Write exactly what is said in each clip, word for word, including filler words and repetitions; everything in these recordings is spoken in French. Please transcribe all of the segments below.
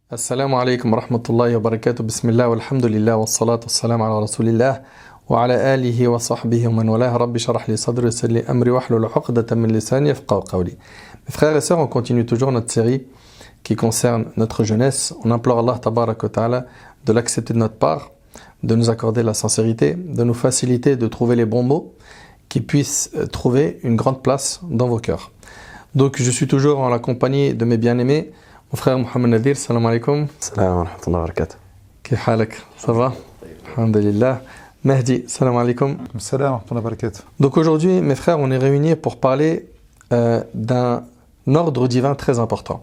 Assalamu alaikum wa rahmatullahi wa barakatuh. Bismillah walhamdulillah wa salatu wa salam ala rasulillah wa ala alihi wa sahbihi wa man walah. Rabbi sharah li sadri wa salli amri wa hlul uqdatan min lisani yafqahu qawli. Mes frères et sœurs, on continue toujours notre série qui concerne notre jeunesse. On implore Allah tabarak wa ta'ala de l'accepter de notre part, de nous accorder la sincérité, de nous faciliter de trouver les bons mots qui puissent trouver une grande place dans vos cœurs. Donc je suis toujours en la compagnie de mes bien-aimés. Mon frère Mohamed Nadir, salam alaikum. Salam wa rahmatullahi wa barakatuh. Kif halak? Ça va? Alhamdulillah. Mehdi, salam alaikum. Salam wa rahmatullahi wa barakatuh. Donc aujourd'hui, mes frères, on est réunis pour parler euh, d'un ordre divin très important.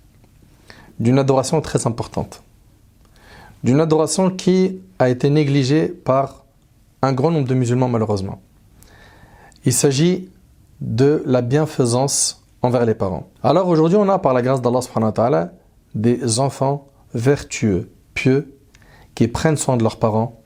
D'une adoration très importante. D'une adoration qui a été négligée par un grand nombre de musulmans malheureusement. Il s'agit de la bienfaisance envers les parents. Alors aujourd'hui, on a par la grâce d'Allah subhanahu wa ta'ala des enfants vertueux, pieux, qui prennent soin de leurs parents,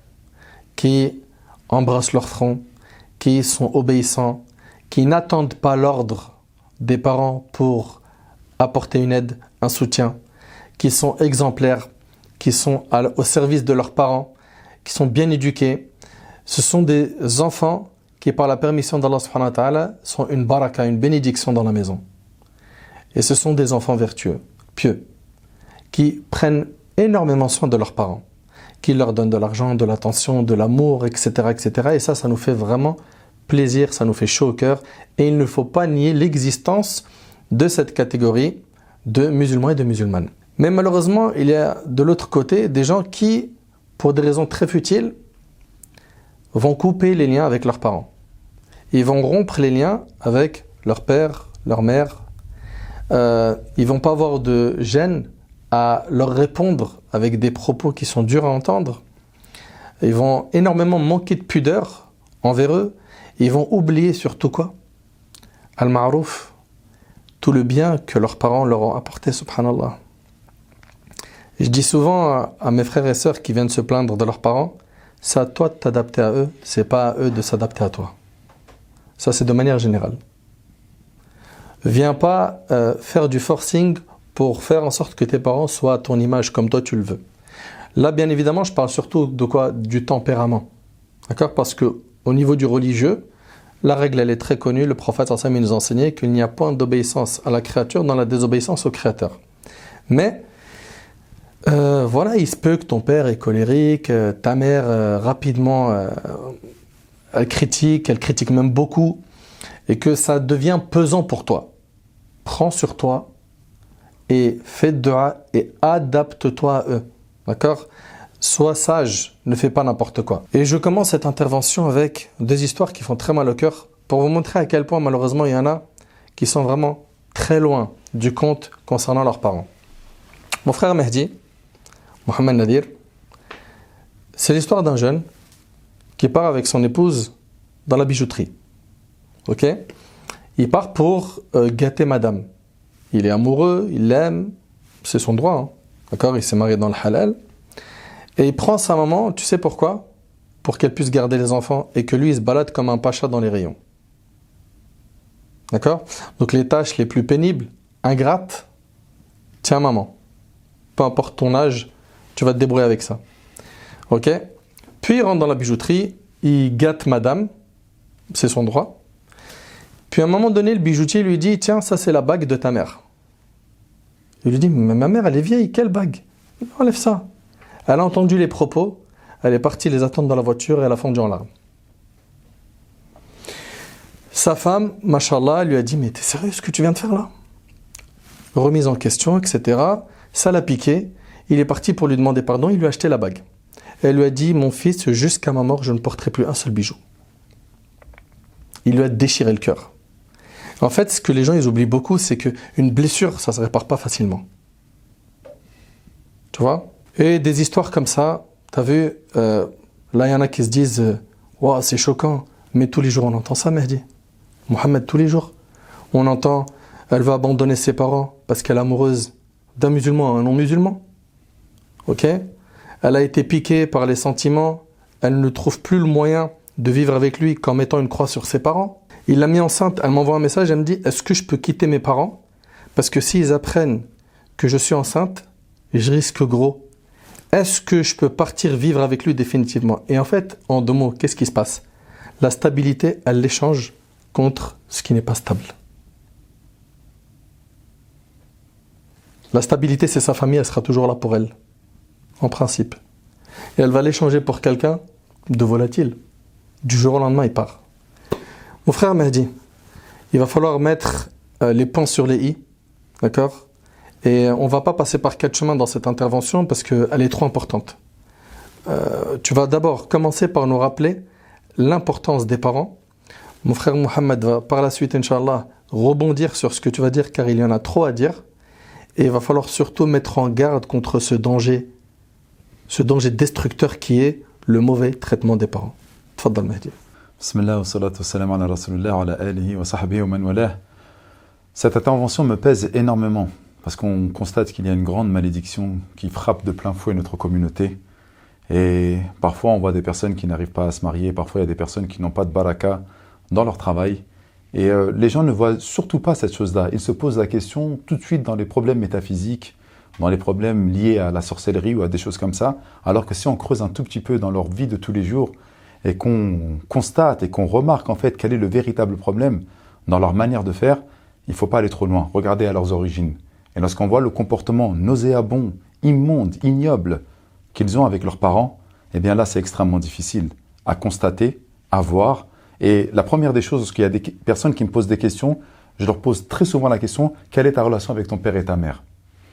qui embrassent leur front, qui sont obéissants, qui n'attendent pas l'ordre des parents pour apporter une aide, un soutien, qui sont exemplaires, qui sont au service de leurs parents, qui sont bien éduqués. Ce sont des enfants qui, par la permission d'Allah subhanahu wa ta'ala, sont une baraka, une bénédiction dans la maison. Et ce sont des enfants vertueux, pieux, qui prennent énormément soin de leurs parents, qui leur donnent de l'argent, de l'attention, de l'amour, et cetera, et cetera. Et ça, ça nous fait vraiment plaisir, ça nous fait chaud au cœur. Et il ne faut pas nier l'existence de cette catégorie de musulmans et de musulmanes. Mais malheureusement, il y a de l'autre côté des gens qui, pour des raisons très futiles, vont couper les liens avec leurs parents. Ils vont rompre les liens avec leur père, leur mère. Euh, ils ne vont pas avoir de gêne à leur répondre avec des propos qui sont durs à entendre. Ils vont énormément manquer de pudeur envers eux. Ils vont oublier surtout quoi? Al-Ma'rouf, tout le bien que leurs parents leur ont apporté, subhanallah. Et je dis souvent à, à mes frères et sœurs qui viennent se plaindre de leurs parents, c'est à toi de t'adapter à eux, c'est pas à eux de s'adapter à toi. Ça, c'est de manière générale. Viens pas euh, faire du forcing pour faire en sorte que tes parents soient à ton image comme toi tu le veux. Là, bien évidemment, je parle surtout de quoi? Du tempérament. D'accord? Parce que au niveau du religieux, la règle, elle est très connue. Le prophète sallallahu alayhi wa sallam nous enseignait qu'il n'y a point d'obéissance à la créature dans la désobéissance au créateur. Mais Euh, voilà, il se peut que ton père est colérique, euh, ta mère euh, rapidement euh, elle critique, elle critique même beaucoup, et que ça devient pesant pour toi. Prends sur toi et fais dua et adapte-toi à eux. D'accord? Sois sage, ne fais pas n'importe quoi. Et je commence cette intervention avec deux histoires qui font très mal au cœur pour vous montrer à quel point malheureusement il y en a qui sont vraiment très loin du compte concernant leurs parents. Mon frère Mehdi, Mohamed Nadir, c'est l'histoire d'un jeune qui part avec son épouse dans la bijouterie. Ok? Il part pour euh, gâter madame. Il est amoureux, il l'aime, c'est son droit. Hein. D'accord? Il s'est marié dans le halal. Et il prend sa maman, tu sais pourquoi? Pour qu'elle puisse garder les enfants et que lui il se balade comme un pacha dans les rayons. D'accord? Donc les tâches les plus pénibles, ingrates, tiens maman. Peu importe ton âge, tu vas te débrouiller avec ça. Ok? Puis il rentre dans la bijouterie, il gâte madame, c'est son droit. Puis à un moment donné, le bijoutier lui dit, tiens, ça c'est la bague de ta mère. Il lui dit, mais ma mère elle est vieille, quelle bague? Il enlève ça. Elle a entendu les propos, elle est partie les attendre dans la voiture et elle a fondu en larmes. Sa femme, mashallah, lui a dit, mais t'es sérieux ce que tu viens de faire là? Remise en question, et cetera. Ça l'a piqué. Il est parti pour lui demander pardon. Il lui a acheté la bague. Elle lui a dit, mon fils, jusqu'à ma mort, je ne porterai plus un seul bijou. Il lui a déchiré le cœur. En fait, ce que les gens ils oublient beaucoup, c'est qu'une blessure, ça ne se répare pas facilement. Tu vois? Et des histoires comme ça, tu as vu, euh, là, il y en a qui se disent, euh, wow, c'est choquant. Mais tous les jours, on entend ça, Mehdi. Mohamed, tous les jours. On entend, elle va abandonner ses parents parce qu'elle est amoureuse d'un musulman à un non-musulman. Ok? Elle a été piquée par les sentiments. Elle ne trouve plus le moyen de vivre avec lui qu'en mettant une croix sur ses parents. Il l'a mis enceinte. Elle m'envoie un message. Elle me dit, est-ce que je peux quitter mes parents? Parce que s'ils apprennent que je suis enceinte, je risque gros. Est-ce que je peux partir vivre avec lui définitivement? Et en fait, en deux mots, qu'est-ce qui se passe? La stabilité, elle l'échange contre ce qui n'est pas stable. La stabilité, c'est sa famille, elle sera toujours là pour elle, en principe. Et elle va l'échanger pour quelqu'un de volatile. Du jour au lendemain, il part. Mon frère m'a dit, il va falloir mettre euh, les points sur les i, d'accord? Et on ne va pas passer par quatre chemins dans cette intervention parce qu'elle est trop importante. Euh, tu vas d'abord commencer par nous rappeler l'importance des parents. Mon frère Mohamed va par la suite, Inch'Allah, rebondir sur ce que tu vas dire car il y en a trop à dire. Et il va falloir surtout mettre en garde contre ce danger, ce danger destructeur qui est le mauvais traitement des parents. Tfaddal Mahdi. Bismillah wa salatu wa salam ala rasulillah wa ala alihi wa sahbihi wa man walah. Cette intervention me pèse énormément parce qu'on constate qu'il y a une grande malédiction qui frappe de plein fouet notre communauté. Et parfois on voit des personnes qui n'arrivent pas à se marier, parfois il y a des personnes qui n'ont pas de baraka dans leur travail. Et euh, les gens ne voient surtout pas cette chose-là. Ils se posent la question tout de suite dans les problèmes métaphysiques, dans les problèmes liés à la sorcellerie ou à des choses comme ça, alors que si on creuse un tout petit peu dans leur vie de tous les jours et qu'on constate et qu'on remarque en fait quel est le véritable problème dans leur manière de faire, il ne faut pas aller trop loin. Regardez à leurs origines. Et lorsqu'on voit le comportement nauséabond, immonde, ignoble qu'ils ont avec leurs parents, eh bien là c'est extrêmement difficile à constater, à voir. Et la première des choses, lorsqu'il y a des personnes qui me posent des questions, je leur pose très souvent la question, quelle est ta relation avec ton père et ta mère?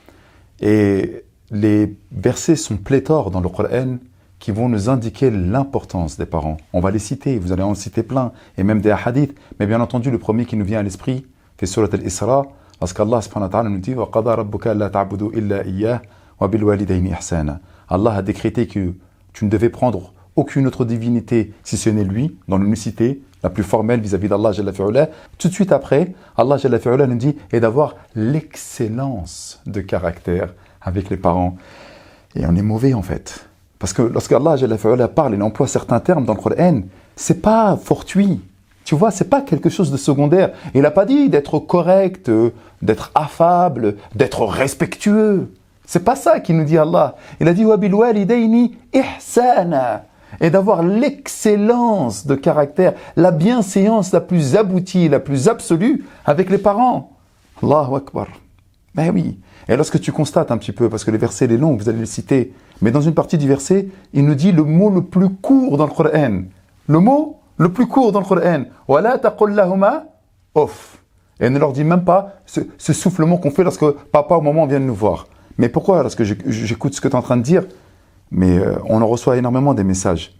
Et les versets sont pléthores dans le Coran qui vont nous indiquer l'importance des parents. On va les citer, vous allez en citer plein, et même des hadiths. Mais bien entendu, le premier qui nous vient à l'esprit, c'est Surat al-Isra, lorsqu'Allah subhanahu wa ta'ala nous dit « Wa qada rabbuka alla ta'budu illa iyyah wa bil walidayni ihsana » Allah a décrété que tu ne devais prendre aucune autre divinité si ce n'est lui, dans l'unicité la plus formelle vis-à-vis d'Allah Jalla fi'ula. Tout de suite après, Allah Jalla fi'ula nous dit et d'avoir l'excellence de caractère avec les parents. Et on est mauvais en fait. Parce que lorsque Allah Jalla fi'ula parle, il emploie certains termes dans le Coran, c'est pas fortuit. Tu vois, c'est pas quelque chose de secondaire. Il n'a pas dit d'être correct, d'être affable, d'être respectueux. C'est pas ça qu'il nous dit Allah. Il a dit wa bil walidayni ihsana. Et d'avoir l'excellence de caractère, la bienséance la plus aboutie, la plus absolue avec les parents. Allahu Akbar. Ben oui. Et lorsque tu constates un petit peu, parce que les versets, les longs, vous allez les citer, mais dans une partie du verset, il nous dit le mot le plus court dans le Coran. Le mot le plus court dans le Coran. Wa la taqul lahuma off. Et il ne leur dit même pas ce, ce soufflement qu'on fait lorsque papa au moment vient de nous voir. Mais pourquoi? Lorsque j'écoute ce que tu es en train de dire, mais euh, on en reçoit énormément des messages.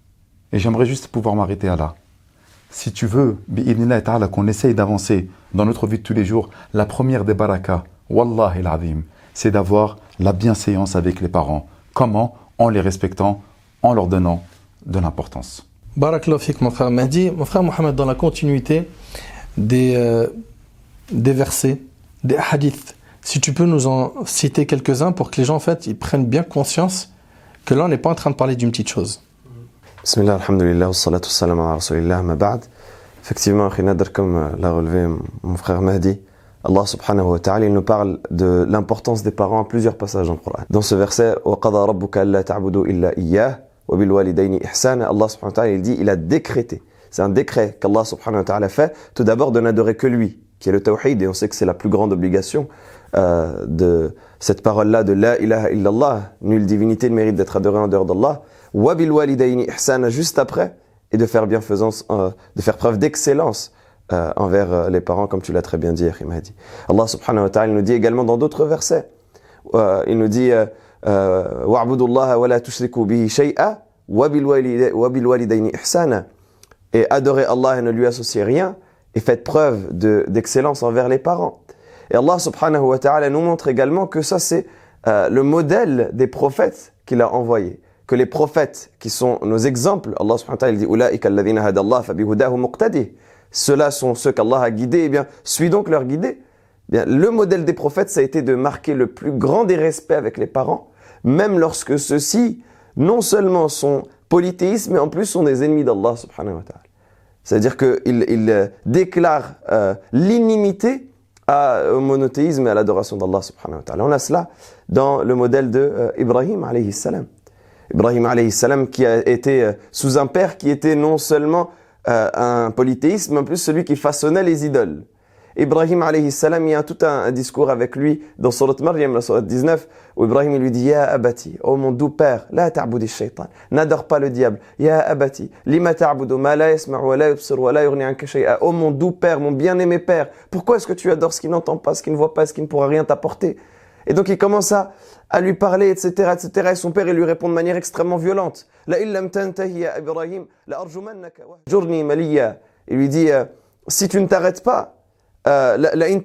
Et j'aimerais juste pouvoir m'arrêter à là. Si tu veux, bi'idhnillah ta'ala, qu'on essaye d'avancer dans notre vie de tous les jours, la première des barakas, wallahi l'azim, c'est d'avoir la bienséance avec les parents. Comment? En les respectant, en leur donnant de l'importance. Barakallahu fik, mon frère Mahdi. Mon frère Mohamed, dans la continuité des, euh, des versets, des hadiths, si tu peux nous en citer quelques-uns pour que les gens en fait ils prennent bien conscience que là on n'est pas en train de parler d'une petite chose. Bismillah, alhamdulillah, wa salatu wa salam ala rasulillah, ma ba'd. Effectivement, comme l'a relevé mon frère Mahdi, Allah subhanahu wa ta'ala, il nous parle de l'importance des parents à plusieurs passages dans le Coran. Dans ce verset, wa qada rabbuka alla ta'budu illa iyyah wa bil walidayni ihsana, Allah subhanahu wa ta'ala, il dit, il a décrété. C'est un décret qu'Allah subhanahu wa ta'ala fait, tout d'abord de n'adorer que lui, qui est le tawhid, et on sait que c'est la plus grande obligation euh, de cette parole-là de la ilaha illallah, nulle divinité ne mérite d'être adorée en dehors d'Allah. Wa bil walidayni ihsana juste après, et de faire bienfaisance, euh, de faire preuve d'excellence euh, envers euh, les parents, comme tu l'as très bien dit, Akhi Mahdi. Allah subhanahu wa ta'ala nous dit également dans d'autres versets, euh, il nous dit wa'budullaha wa la tushriku bihi shay'a wa bil walidayni ihsana, et adorez Allah et ne lui associez rien, et faites preuve de, d'excellence envers les parents. Et Allah subhanahu wa ta'ala nous montre également que ça c'est euh, le modèle des prophètes qu'il a envoyés. Que les prophètes qui sont nos exemples, Allah subhanahu wa ta'ala dit Ulaika alladhina hadallah fa bihudahu muqtadi. Ceux-là sont ceux qu'Allah a guidés, eh bien, suis donc leur guidée. Bien, le modèle des prophètes, ça a été de marquer le plus grand des respects avec les parents, même lorsque ceux-ci, non seulement sont polythéistes, mais en plus sont des ennemis d'Allah subhanahu wa ta'ala. C'est-à-dire qu'ils ils déclarent euh, l'inimité à, au monothéisme et à l'adoration d'Allah subhanahu wa ta'ala. On a cela dans le modèle de euh, Ibrahim alayhi salam. Ibrahim alayhi salam qui a été euh, sous un père qui était non seulement euh, un polythéiste, mais en plus celui qui façonnait les idoles. Ibrahim alayhi salam, il y a tout un, un discours avec lui dans Surat Maryam, la Surat dix-neuf, où Ibrahim lui dit « Ya abati, oh mon doux père, la ta'boudi shaytan, n'adore pas le diable. Ya abati, lima ta'boudu, ma la yasma'u wa la yubsir wa la yughni anka shay'a. Oh mon doux père, mon bien-aimé père, pourquoi est-ce que tu adores ce qui n'entend pas, ce qui ne voit pas, ce qui ne pourra rien t'apporter ?» Et donc il commence à, à lui parler, et cetera, et cetera. Et son père, il lui répond de manière extrêmement violente. « La illam tantahi ya Ibrahim, la arjumannaka wahjurni maliya. » Il lui dit euh, « Si tu ne t'arrêtes pas, Euh,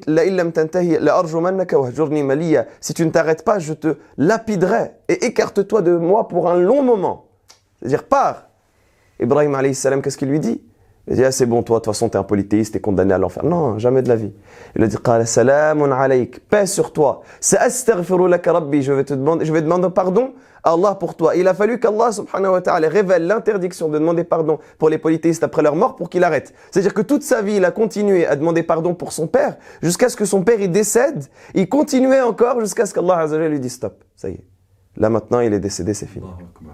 si tu ne t'arrêtes pas, je te lapiderai et écarte-toi de moi pour un long moment. C'est-à-dire, pars. Ibrahim alayhi salam, qu'est-ce qu'il lui dit? Il dit, ah, c'est bon, toi, de toute façon, t'es un polythéiste, t'es condamné à l'enfer. Non, jamais de la vie. Il a dit, qala salamun alayk, paix sur toi. Sa'astaghfiru laka rabbi, je vais te demander, je vais demander pardon à Allah pour toi. Il a fallu qu'Allah subhanahu wa ta'ala révèle l'interdiction de demander pardon pour les polythéistes après leur mort pour qu'il arrête. C'est-à-dire que toute sa vie, il a continué à demander pardon pour son père jusqu'à ce que son père il décède. Il continuait encore jusqu'à ce qu'Allah azza wa jalla lui dise stop. Ça y est. Là maintenant, il est décédé, c'est fini.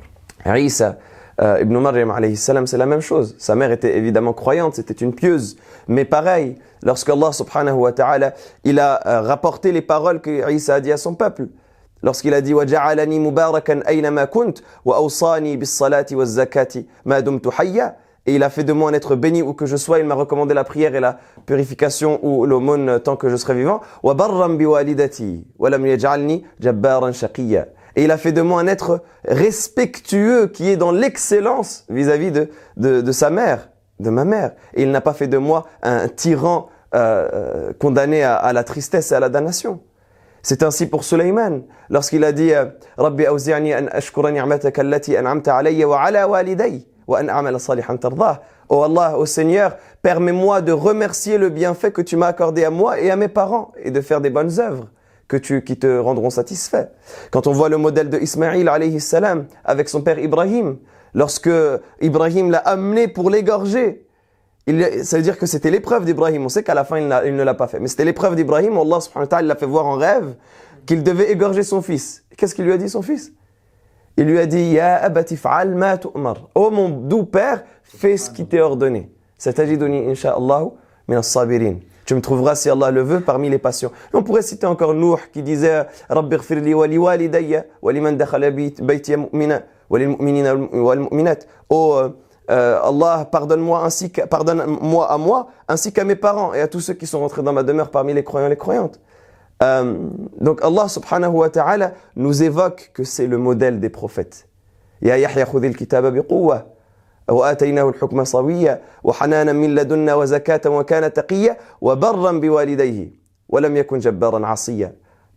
Isa Euh, Ibn Maryam alayhi salam, c'est la même chose. Sa mère était évidemment croyante, c'était une pieuse. Mais pareil, lorsqu'Allah subhanahu wa ta'ala, il a euh, rapporté les paroles que Isa a dit à son peuple. Lorsqu'il a dit « وَجَعَلَنِي مُبَارَكًا أَيْنَمَا كُنْتُ وَأَوْصَانِي بِالصَّلَاةِ وَالزَّكَاةِ مَا دُمْتُ حَيًّا » Et il a fait de moi un être béni où que je sois. Il m'a recommandé la prière et la purification ou l'aumône tant que je serai vivant. وَبَرًّا بِوَالِدَتِي وَلَمْ يَجْعَلْنِي جَبَّارًا شَقِيًّا. Et il a fait de moi un être respectueux qui est dans l'excellence vis-à-vis de, de, de sa mère, de ma mère. Et il n'a pas fait de moi un tyran euh, condamné à, à la tristesse et à la damnation. C'est ainsi pour Sulayman, lorsqu'il a dit « Rabbi awzi'ni an ashkura ni'mataka allati an'amta alayya wa ala waliday wa an a'mala salihan tardah » Oh Allah, ô Seigneur, permets-moi de remercier le bienfait que tu m'as accordé à moi et à mes parents et de faire des bonnes œuvres que tu, qui te rendront satisfait. Quand on voit le modèle de Ismaïl alayhi salam avec son père Ibrahim, lorsque Ibrahim l'a amené pour l'égorger, il, ça veut dire que c'était l'épreuve d'Ibrahim. On sait qu'à la fin, il, il ne l'a pas fait. Mais c'était l'épreuve d'Ibrahim où Allah subhanahu wa ta'ala l'a fait voir en rêve qu'il devait égorger son fils. Qu'est-ce qu'il lui a dit, son fils? Il lui a dit, Ya abati fa'al ma tu'mar. Oh mon doux père, fais ce qui t'est ordonné. Satajiduni insha'Allah min as-sabirin. Tu me trouveras, si Allah le veut, parmi les patients. Et on pourrait citer encore Nuh qui disait Rabbi ghfirli wa li walidayya wa liman dakhala baytiya mu'mina wa lil mu'minina wal mu'minat. Oh euh, Allah, pardonne-moi ainsi que, pardonne-moi à moi ainsi qu'à mes parents et à tous ceux qui sont rentrés dans ma demeure parmi les croyants et les croyantes. Euh, donc Allah subhanahu wa ta'ala nous évoque que c'est le modèle des prophètes. Ya Yahya khudhil kitaba biquwwa. وآتيناه الحكم صبيا وحنانا من لدنا وزكاة وكان تقيا وبرا بوالديه ولم يكن جبارا عصيا.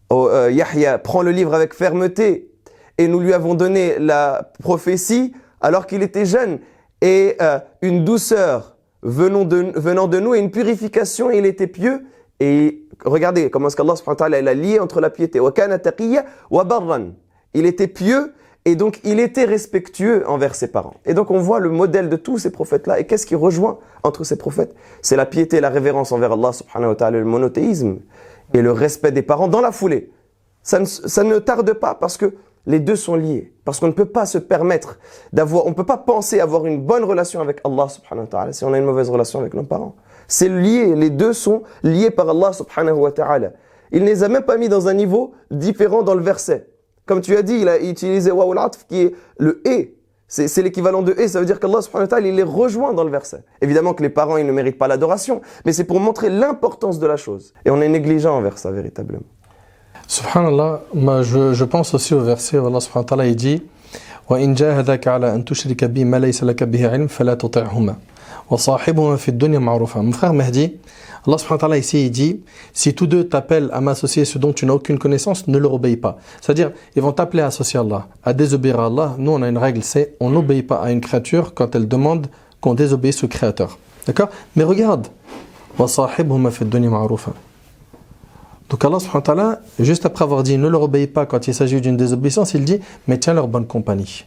Yahya prend le livre avec fermeté et nous lui avons donné la prophétie alors qu'il était jeune et euh, une douceur venant de, venant de nous et une purification et il était pieux. Et regardez comment est-ce qu'Allah subhanahu wa ta'ala a lié entre la piété. وكان تقيا وبرا. Il était pieux. Et donc, il était respectueux envers ses parents. Et donc, on voit le modèle de tous ces prophètes-là. Et qu'est-ce qui rejoint entre ces prophètes? C'est la piété et la révérence envers Allah subhanahu wa ta'ala, le monothéisme et le respect des parents dans la foulée. Ça ne, ça ne tarde pas parce que les deux sont liés. Parce qu'on ne peut pas se permettre d'avoir, on ne peut pas penser avoir une bonne relation avec Allah subhanahu wa ta'ala si on a une mauvaise relation avec nos parents. C'est lié, les deux sont liés par Allah subhanahu wa ta'ala. Il ne les a même pas mis dans un niveau différent dans le verset. Comme tu as dit, il a utilisé waw al-atf qui est le et. C'est, c'est l'équivalent de et. Ça veut dire qu'Allah subhanahu wa ta'ala, il les rejoint dans le verset. Évidemment que les parents, ils ne méritent pas l'adoration. Mais c'est pour montrer l'importance de la chose. Et on est négligent envers ça, véritablement. Subhanallah, moi je, je pense aussi au verset où Allah subhanahu wa ta'ala il dit وَإِنْ جَاهَدَكَ عَلَىٰ أَن تُشْرِكَ بِي مَا لَيْسَ لَكَ بِهِ عِلْمٌ فَلَا تُطِعْهُمَا وَصَاحِبْهُمَا فِي الدُّنْيَا مَعْرُوفًا. Mon frère Mehdi, Allah subhanahu wa ta'ala ici il dit si tous deux t'appellent à m'associer ce dont tu n'as aucune connaissance, ne leur obéis pas. C'est-à-dire, ils vont t'appeler à associer Allah, à désobéir à Allah. Nous on a une règle, c'est on n'obéit pas à une créature quand elle demande qu'on désobéisse au Créateur. D'accord? Mais regarde, وَصَاحِبْهُمَا فِي الدُّنْيَا مَعْرُوفًا. Donc Allah subhanahu wa ta'ala, juste après avoir dit ne leur obéis pas quand il s'agit d'une désobéissance, il dit mais tiens leur bonne compagnie.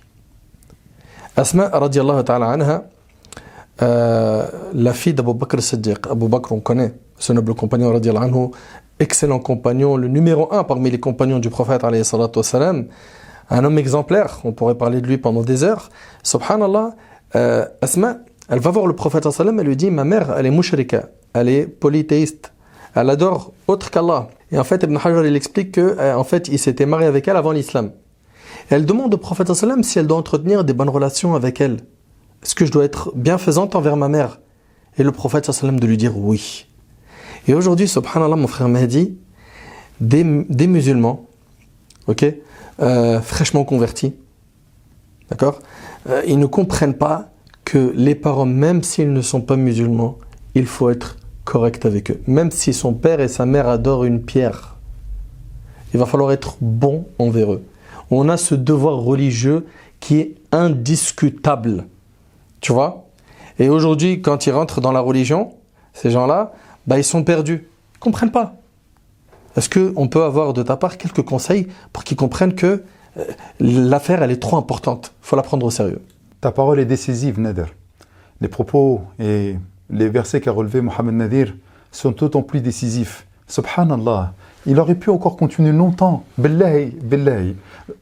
Asma radiallahu ta'ala anha, Euh, la fille d'Abu Bakr Siddiq, Abu Bakr on connaît, ce noble compagnon, radiallahu anhu, excellent compagnon, le numéro un parmi les compagnons du prophète, alayhi salatu wassalam, un homme exemplaire, on pourrait parler de lui pendant des heures. Subhanallah, euh, Asma, elle va voir le prophète, sallallahu alayhi wa sallam, elle lui dit, ma mère, elle est mushrika, elle est polythéiste, elle adore autre qu'Allah. Et en fait, Ibn Hajar, il explique que, euh, en fait, il s'était marié avec elle avant l'islam. Et elle demande au prophète, sallallahu alayhi wa sallam, si elle doit entretenir des bonnes relations avec elle. Est-ce que je dois être bienfaisante envers ma mère? Et le prophète, sallallahu alayhi wa sallam, de lui dire oui. Et aujourd'hui, subhanallah, mon frère Mahdi, des, des musulmans, ok, euh, fraîchement convertis, d'accord, euh, ils ne comprennent pas que les parents, même s'ils ne sont pas musulmans, il faut être correct avec eux. Même si son père et sa mère adorent une pierre, il va falloir être bon envers eux. On a ce devoir religieux qui est indiscutable, tu vois. Et aujourd'hui, quand ils rentrent dans la religion, ces gens-là, bah, ils sont perdus. Ils ne comprennent pas. Est-ce qu'on peut avoir de ta part quelques conseils pour qu'ils comprennent que euh, l'affaire, elle est trop importante. Il faut la prendre au sérieux. Ta parole est décisive, Nader. Les propos et les versets qu'a relevé Mohamed Nadir sont d'autant plus décisifs. Subhanallah, il aurait pu encore continuer longtemps. Billahi, billahi.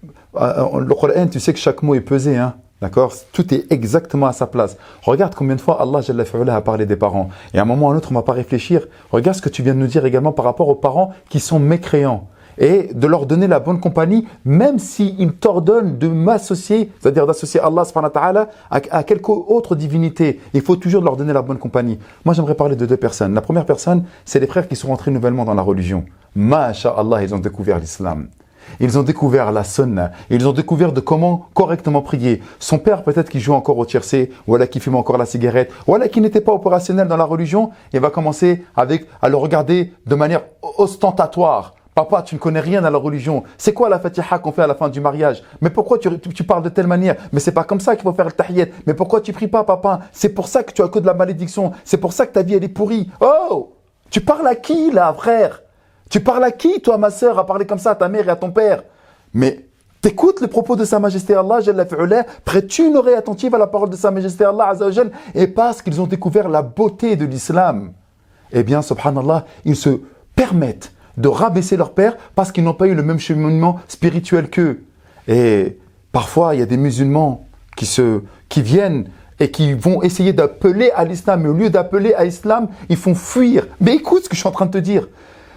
Le Coran, tu sais que chaque mot est pesé, hein. D'accord? Tout est exactement à sa place. Regarde combien de fois Allah Jalla fi'ala a parlé des parents. Et à un moment ou à un autre, on ne va pas réfléchir. Regarde ce que tu viens de nous dire également par rapport aux parents qui sont mécréants. Et de leur donner la bonne compagnie, même s'ils t'ordonnent de m'associer, c'est-à-dire d'associer Allah subhanahu wa ta'ala à, à quelque autre divinité. Il faut toujours leur donner la bonne compagnie. Moi, j'aimerais parler de deux personnes. La première personne, c'est les frères qui sont rentrés nouvellement dans la religion. Masha'Allah, ils ont découvert l'islam. Ils ont découvert la sunna, ils ont découvert de comment correctement prier. Son père peut-être qui joue encore au tiercé, voilà qui fume encore la cigarette, voilà qui n'était pas opérationnel dans la religion, il va commencer avec, à le regarder de manière ostentatoire. Papa, tu ne connais rien à la religion. C'est quoi la fatiha qu'on fait à la fin du mariage? Mais pourquoi tu, tu, tu parles de telle manière? Mais c'est pas comme ça qu'il faut faire le tahiyyat. Mais pourquoi tu pries pas, papa? C'est pour ça que tu as que de la malédiction. C'est pour ça que ta vie elle est pourrie. Oh! Tu parles à qui là, frère? Tu parles à qui, toi, ma sœur, à parler comme ça à ta mère et à ton père? Mais t'écoutes les propos de Sa Majesté Allah, Jalla fi'ala, prête-tu une oreille attentive à la parole de Sa Majesté Allah, Azza wa Jal, et parce qu'ils ont découvert la beauté de l'islam, eh bien, subhanallah, ils se permettent de rabaisser leur père parce qu'ils n'ont pas eu le même cheminement spirituel qu'eux. Et parfois, il y a des musulmans qui, se, qui viennent et qui vont essayer d'appeler à l'islam, mais au lieu d'appeler à l'islam, ils font fuir. Mais écoute ce que je suis en train de te dire.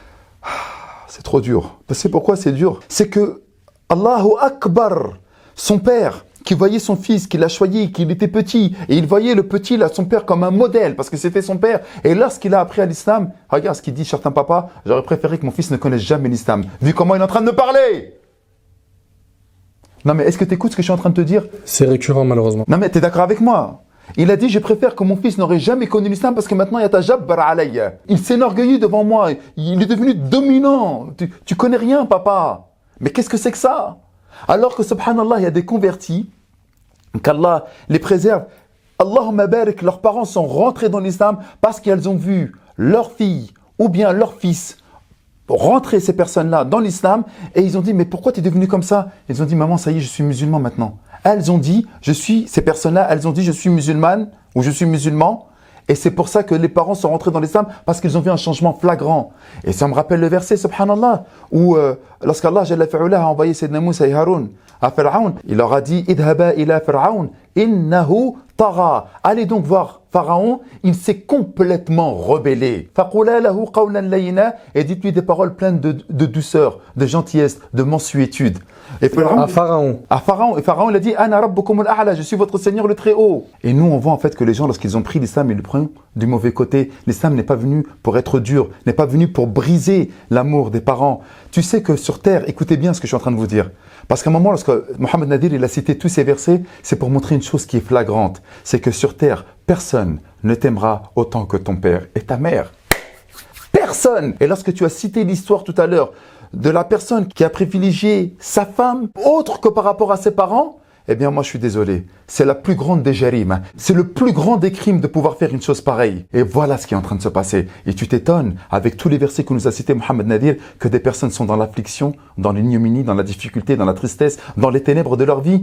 C'est trop dur. C'est pourquoi c'est dur. C'est que Allahu Akbar, son père, qui voyait son fils, qui l'a choisi, qu'il était petit, et il voyait le petit, là, son père, comme un modèle, parce que c'était son père. Et lorsqu'il a appris à l'islam, regarde ce qu'il dit, certains papas, j'aurais préféré que mon fils ne connaisse jamais l'islam, vu comment il est en train de me parler. Non mais est-ce que tu écoutes ce que je suis en train de te dire? C'est récurrent, malheureusement. Non mais tu es d'accord avec moi? Il a dit, je préfère que mon fils n'aurait jamais connu l'islam parce que maintenant il y a ta jabbar alayya. Il s'enorgueillit devant moi. Il est devenu dominant. Tu, tu connais rien, papa. Mais qu'est-ce que c'est que ça? Alors que, subhanallah, il y a des convertis, qu'Allah les préserve. Allahumma barik, leurs parents sont rentrés dans l'islam parce qu'elles ont vu leur fille ou bien leur fils rentrer ces personnes-là dans l'islam et ils ont dit, mais pourquoi tu es devenu comme ça? Ils ont dit, maman, ça y est, je suis musulman maintenant. Elles ont dit, je suis, ces personnes-là, elles ont dit, je suis musulmane ou je suis musulman. Et c'est pour ça que les parents sont rentrés dans l'islam parce qu'ils ont vu un changement flagrant. Et ça me rappelle le verset, subhanallah, où euh, lorsqu'Allah Jalla fi'ala a envoyé Sayyidina Moussa et Haroun à Pharaon, il leur a dit, idhaba ila Pharaon, innahu tara. Allez donc voir Pharaon, il s'est complètement rebellé. Faqula lahu qawlan layina, et dites-lui des paroles pleines de, de douceur, de gentillesse, de mansuétude. Et Pharaon, à Pharaon. À Pharaon. Et Pharaon, il a dit, Ana rabbukum al-a'la, je suis votre Seigneur le Très-Haut. Et nous, on voit en fait que les gens, lorsqu'ils ont pris l'islam, ils le prennent du mauvais côté. L'islam n'est pas venu pour être dur, n'est pas venu pour briser l'amour des parents. Tu sais que sur terre, écoutez bien ce que je suis en train de vous dire. Parce qu'à un moment, lorsque Mohamed Nadir, il a cité tous ces versets, c'est pour montrer une chose qui est flagrante. C'est que sur terre, personne ne t'aimera autant que ton père et ta mère. Personne. Et lorsque tu as cité l'histoire tout à l'heure de la personne qui a privilégié sa femme autre que par rapport à ses parents, eh bien moi je suis désolé, c'est la plus grande des jarimes, c'est le plus grand des crimes de pouvoir faire une chose pareille. Et voilà ce qui est en train de se passer. Et tu t'étonnes, avec tous les versets que nous a cités Mohamed Nadir, que des personnes sont dans l'affliction, dans l'ignominie, dans la difficulté, dans la tristesse, dans les ténèbres de leur vie.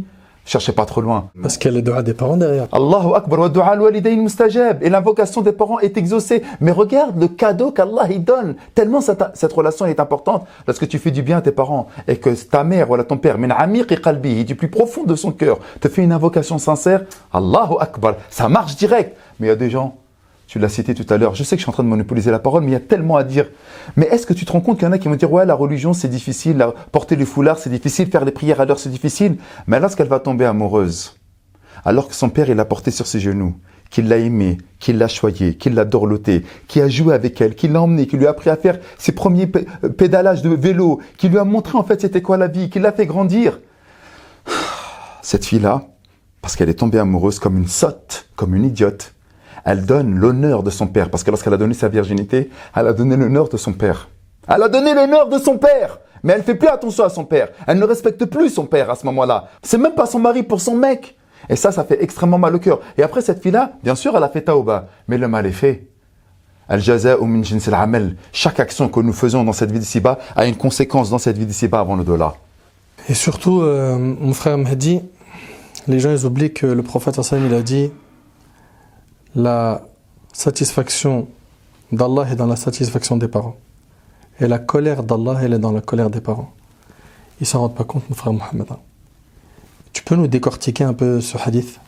Cherchez pas trop loin. Parce qu'il y a le dua des parents derrière. Allahu Akbar wa du'a al-walidayn mustajab. Et l'invocation des parents est exaucée. Mais regarde le cadeau qu'Allah y donne. Tellement cette, cette relation est importante. Lorsque tu fais du bien à tes parents et que ta mère, voilà ton père, min amiqi qalbi, du plus profond de son cœur, te fait une invocation sincère, Allahu Akbar. Ça marche direct. Mais il y a des gens, tu l'as cité tout à l'heure, je sais que je suis en train de monopoliser la parole, mais il y a tellement à dire. Mais est-ce que tu te rends compte qu'il y en a qui vont dire « Ouais, la religion, c'est difficile, la, porter les foulards, c'est difficile, faire les prières à l'heure, c'est difficile. » Mais lorsqu'elle va tomber amoureuse, alors que son père, il l'a portée sur ses genoux, qu'il l'a aimée, qu'il l'a choyée, qu'il l'a dorlotée, qu'il a joué avec elle, qu'il l'a emmenée, qu'il lui a appris à faire ses premiers p- pédalages de vélo, qu'il lui a montré en fait c'était quoi la vie, qu'il l'a fait grandir. Cette fille-là, parce qu'elle est tombée amoureuse comme une sotte, comme une idiote, elle donne l'honneur de son père. Parce que lorsqu'elle a donné sa virginité, elle a donné l'honneur de son père. Elle a donné l'honneur de son père. Mais elle ne fait plus attention à son père. Elle ne respecte plus son père à ce moment-là. C'est même pas son mari pour son mec. Et ça, ça fait extrêmement mal au cœur. Et après, cette fille-là, bien sûr, elle a fait taouba. Mais le mal est fait. Al-jaza'u min jinsil amal. Chaque action que nous faisons dans cette vie d'ici-bas a une conséquence dans cette vie d'ici-bas avant l'au-delà. Et surtout, euh, mon frère Mahdi, les gens ils oublient que le prophète sallallahu alayhi wa sallam, il a dit la satisfaction d'Allah est dans la satisfaction des parents. Et la colère d'Allah, elle est dans la colère des parents. Ils ne s'en rendent pas compte, mon frère Mohammed. Tu peux nous décortiquer un peu ce hadith?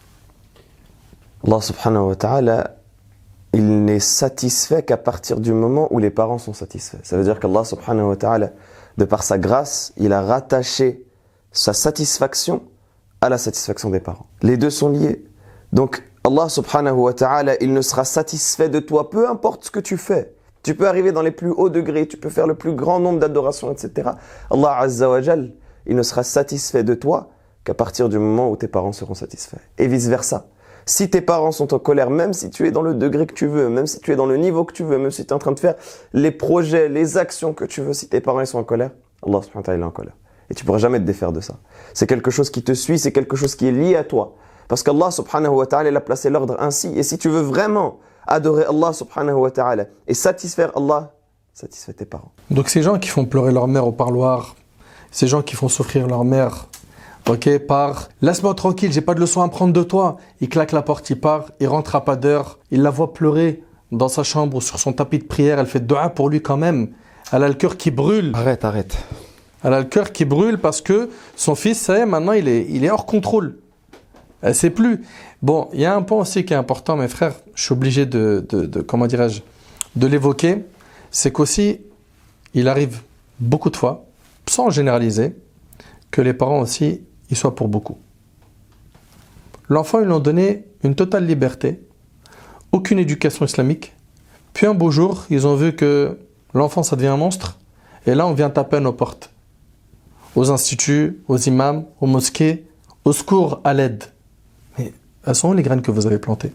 Allah subhanahu wa ta'ala, il n'est satisfait qu'à partir du moment où les parents sont satisfaits. Ça veut dire qu'Allah subhanahu wa ta'ala, de par sa grâce, il a rattaché sa satisfaction à la satisfaction des parents. Les deux sont liés. Donc, Allah subhanahu wa ta'ala, il ne sera satisfait de toi, peu importe ce que tu fais. Tu peux arriver dans les plus hauts degrés, tu peux faire le plus grand nombre d'adorations, et cetera. Allah azza wa jal, il ne sera satisfait de toi qu'à partir du moment où tes parents seront satisfaits. Et vice versa. Si tes parents sont en colère, même si tu es dans le degré que tu veux, même si tu es dans le niveau que tu veux, même si tu es en train de faire les projets, les actions que tu veux, si tes parents ils sont en colère, Allah subhanahu wa ta'ala est en colère. Et tu ne pourras jamais te défaire de ça. C'est quelque chose qui te suit, c'est quelque chose qui est lié à toi. Parce qu'Allah subhanahu wa ta'ala, il a placé l'ordre ainsi. Et si tu veux vraiment adorer Allah subhanahu wa ta'ala et satisfaire Allah, satisfais tes parents. Donc ces gens qui font pleurer leur mère au parloir, ces gens qui font souffrir leur mère, ok, par « laisse-moi tranquille, j'ai pas de leçon à prendre de toi », il claque la porte, il part, il rentre à pas d'heure, il la voit pleurer dans sa chambre ou sur son tapis de prière, elle fait dua pour lui quand même. Elle a le cœur qui brûle. Arrête, arrête. Elle a le cœur qui brûle parce que son fils, ça y est, maintenant il est, il est hors contrôle. Elle ne sait plus. Bon, il y a un point aussi qui est important, mes frères, je suis obligé de, de, de comment dirais-je, de l'évoquer, c'est qu'aussi, il arrive beaucoup de fois, sans généraliser, que les parents aussi, ils soient pour beaucoup. L'enfant, ils lui ont donné une totale liberté, aucune éducation islamique, puis un beau jour, ils ont vu que l'enfant, ça devient un monstre, et là, on vient taper à nos portes, aux instituts, aux imams, aux mosquées, au secours, à l'aide. Mais elles sont où les graines que vous avez plantées?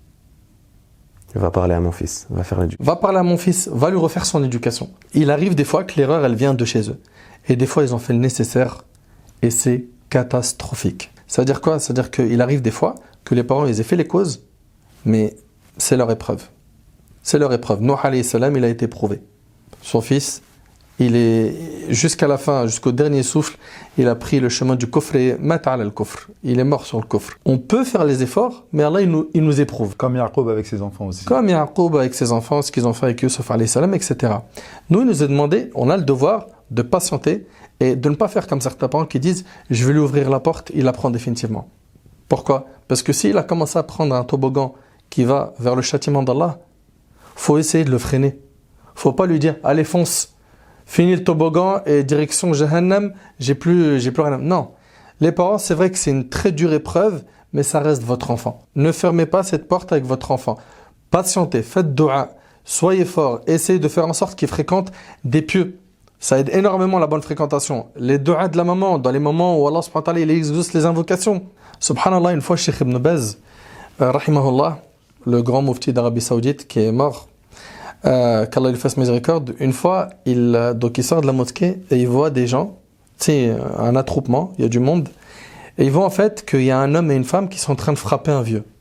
Va parler à mon fils, va faire l'éducation. Va parler à mon fils, va lui refaire son éducation. Il arrive des fois que l'erreur, elle vient de chez eux. Et des fois, ils ont fait le nécessaire et c'est catastrophique. Ça veut dire quoi? Ça veut dire qu'il arrive des fois que les parents, ils aient fait les causes, mais c'est leur épreuve. C'est leur épreuve. Nuh alayhi salam, il a été prouvé. Son fils, il est jusqu'à la fin, jusqu'au dernier souffle, il a pris le chemin du kufr et mat ala al-kufr. Il est mort sur le kufr. On peut faire les efforts, mais Allah il nous, il nous éprouve. Comme Yaqub avec ses enfants aussi. Comme Yaqub avec ses enfants, ce qu'ils ont fait avec Yusuf alayhi salam, et cetera. Nous, il nous est demandé, on a le devoir de patienter et de ne pas faire comme certains parents qui disent je vais lui ouvrir la porte, il la prend définitivement. Pourquoi? Parce que s'il a commencé à prendre un toboggan qui va vers le châtiment d'Allah, faut essayer de le freiner. Faut pas lui dire allez fonce. Fini le toboggan et direction Jahannam, j'ai plus, j'ai plus rien. Non. Les parents, c'est vrai que c'est une très dure épreuve, mais ça reste votre enfant. Ne fermez pas cette porte avec votre enfant. Patientez, faites dua, soyez forts, essayez de faire en sorte qu'il fréquente des pieux. Ça aide énormément la bonne fréquentation. Les duas de la maman, dans les moments où Allah subhanahu wa ta'ala il exauce les invocations. Subhanallah, une fois, Cheikh Ibn Baz, euh, rahimahullah, le grand mufti d'Arabie Saoudite qui est mort, Euh, qu'Allah lui fasse miséricorde, une fois, il, euh, donc il sort de la mosquée et il voit des gens, tu sais, un attroupement, il y a du monde, et il voit en fait qu'il y a un homme et une femme qui sont en train de frapper un vieux.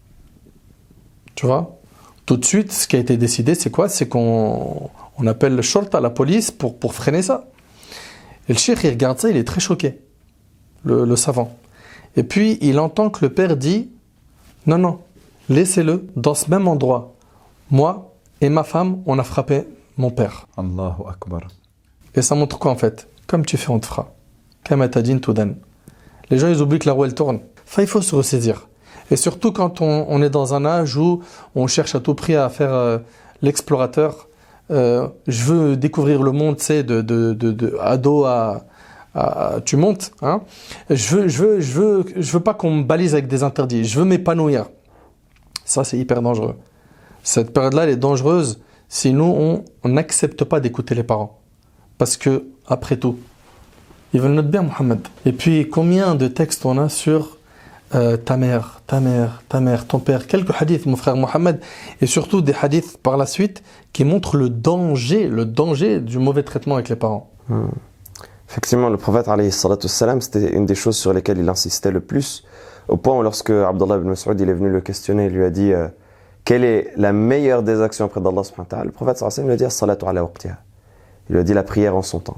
Tu vois? Tout de suite, ce qui a été décidé, c'est quoi? C'est qu'on on appelle le short à la police pour, pour freiner ça. Et le cheikh, il regarde ça, il est très choqué, le, le savant. Et puis, il entend que le père dit « Non, non, laissez-le dans ce même endroit. Moi et ma femme, on a frappé mon père. » Allahu Akbar. Et ça montre quoi en fait? Comme tu fais, on te fera. Kama tadin tudan. Les gens, ils oublient que la roue, elle tourne. Enfin, il faut se ressaisir. Et surtout quand on, on est dans un âge où on cherche à tout prix à faire euh, l'explorateur. Euh, je veux découvrir le monde, tu sais, de, de, de, de ado à, à, à... Tu montes, hein. Je veux, je veux, je veux, je veux pas qu'on me balise avec des interdits. Je veux m'épanouir. Ça, c'est hyper dangereux. Cette période-là, elle est dangereuse si nous, on n'accepte pas d'écouter les parents. Parce que, après tout, ils veulent notre bien, Mohamed. Et puis, combien de textes on a sur euh, ta mère, ta mère, ta mère, ton père. Quelques hadiths, mon frère Mohamed. Et surtout des hadiths par la suite qui montrent le danger, le danger du mauvais traitement avec les parents. Hmm. Effectivement, le prophète, alayhi salatu wassalam, c'était une des choses sur lesquelles il insistait le plus. Au point où lorsque Abdullah ibn Mas'ud il est venu le questionner, il lui a dit euh, quelle est la meilleure des actions auprès d'Allah subhanahu wa ta'ala. Le prophète sallallahu alayhi wa sallam lui a dit as-salatu ala waqtiha. Il lui a dit la prière en son temps.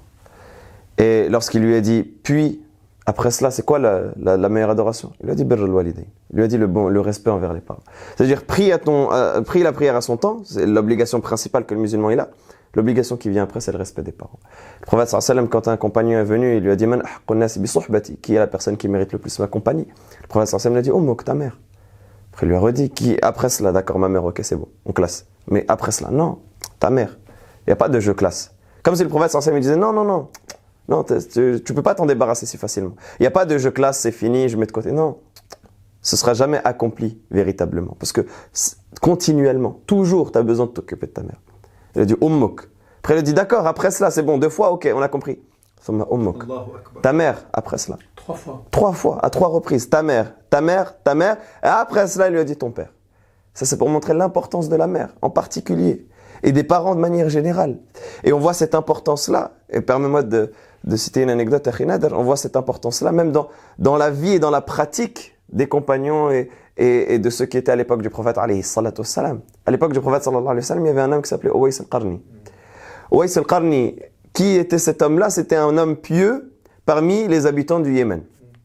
Et lorsqu'il lui a dit puis après cela, c'est quoi la, la, la meilleure adoration? Il lui a dit birrul walidayn. Il lui a dit le bon, le respect envers les parents. C'est-à-dire prie à ton, euh, prie la prière à son temps, c'est l'obligation principale que le musulman il a. L'obligation qui vient après, c'est le respect des parents. Le prophète sallallahu alayhi wa sallam, quand un compagnon est venu, il lui a dit man ahqqun nas bi suhbati, qui est la personne qui mérite le plus ma compagnie? Le prophète sallallahu alayhi wa sallam lui a dit ummuk, ta mère. Après il lui a redit qui après cela, d'accord ma mère, ok c'est bon, on classe. Mais après cela, non, ta mère. Il n'y a pas de jeu classe. Comme si le prophète sallallahu alayhi wa sallam disait non non non. Non, tu ne peux pas t'en débarrasser si facilement. Il n'y a pas de je classe, c'est fini, je mets de côté. Non, ce ne sera jamais accompli véritablement. Parce que continuellement, toujours, tu as besoin de t'occuper de ta mère. Il a dit ummuk. Après, il a dit d'accord, après cela, c'est bon, deux fois, ok, on a compris. Ummuk. Ta mère, après cela. Trois fois. Trois fois, à trois reprises. Ta mère, ta mère, ta mère. Et après cela, il lui a dit ton père. Ça, c'est pour montrer l'importance de la mère, en particulier. Et des parents de manière générale. Et on voit cette importance-là. Et permets-moi de. de citer une anecdote à Khinader, on voit cette importance-là, même dans, dans la vie et dans la pratique des compagnons et, et, et de ceux qui étaient à l'époque du prophète alayhi salatu wassalam. À l'époque du prophète sallallahu alayhi wa sallam, il y avait un homme qui s'appelait Uwais al-Qarni. Uwais al-Qarni, qui était cet homme-là? C'était un homme pieux parmi les habitants du Yémen.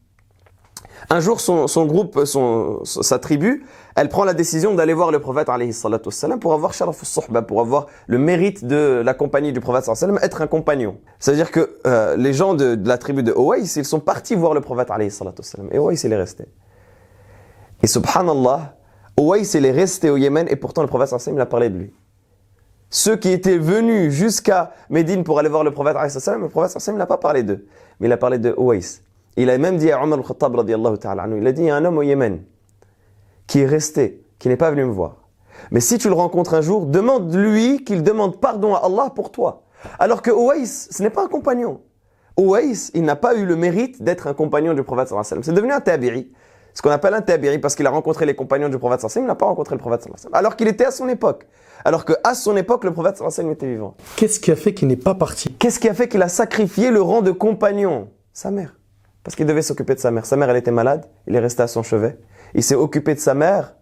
Un jour, son, son groupe, son, sa tribu, elle prend la décision d'aller voir le prophète alayhi salatu wassalam pour avoir sharaf al-suhba, pour avoir le mérite de la compagnie du prophète sallallahu alayhi wa sallam, être un compagnon. C'est-à-dire que euh, les gens de, de la tribu de Uwais, ils sont partis voir le prophète alayhi salatu wassalam. Et Uwais, il est resté. Et subhanallah, Uwais, il est resté au Yémen et pourtant le prophète sallallahu alayhi wa sallam, il a parlé de lui. Ceux qui étaient venus jusqu'à Médine pour aller voir le prophète alayhi salatu wassalam, le prophète sallallahu alayhi wa sallam, il n'a pas parlé d'eux, mais il a parlé de Uwais. Il a même dit à Omar al-Khattab radiyallahu ta'ala anhu, il a dit il y a un homme au Yémen qui est resté, qui n'est pas venu me voir. Mais si tu le rencontres un jour, demande-lui qu'il demande pardon à Allah pour toi. Alors que Uwais, ce n'est pas un compagnon. Uwais, il n'a pas eu le mérite d'être un compagnon du prophète sallallahu alayhi wa sallam. C'est devenu un tabi'i, ce qu'on appelle un tabi'i, parce qu'il a rencontré les compagnons du prophète sallallahu alayhi wa sallam, il n'a pas rencontré le prophète sallallahu alayhi wa sallam. Alors qu'il était à son époque. Alors qu'à son époque, le prophète sallallahu alayhi wa sallam était vivant. Qu'est-ce qui a fait qu'il n'est pas parti? Qu'est-ce qui a fait qu'il a sacrifié le rang de compagnon? Sa mère. Parce qu'il devait s'occuper de sa mère. Sa mère, elle était malade. Il est resté à son chevet. Il s'est occupé de sa mère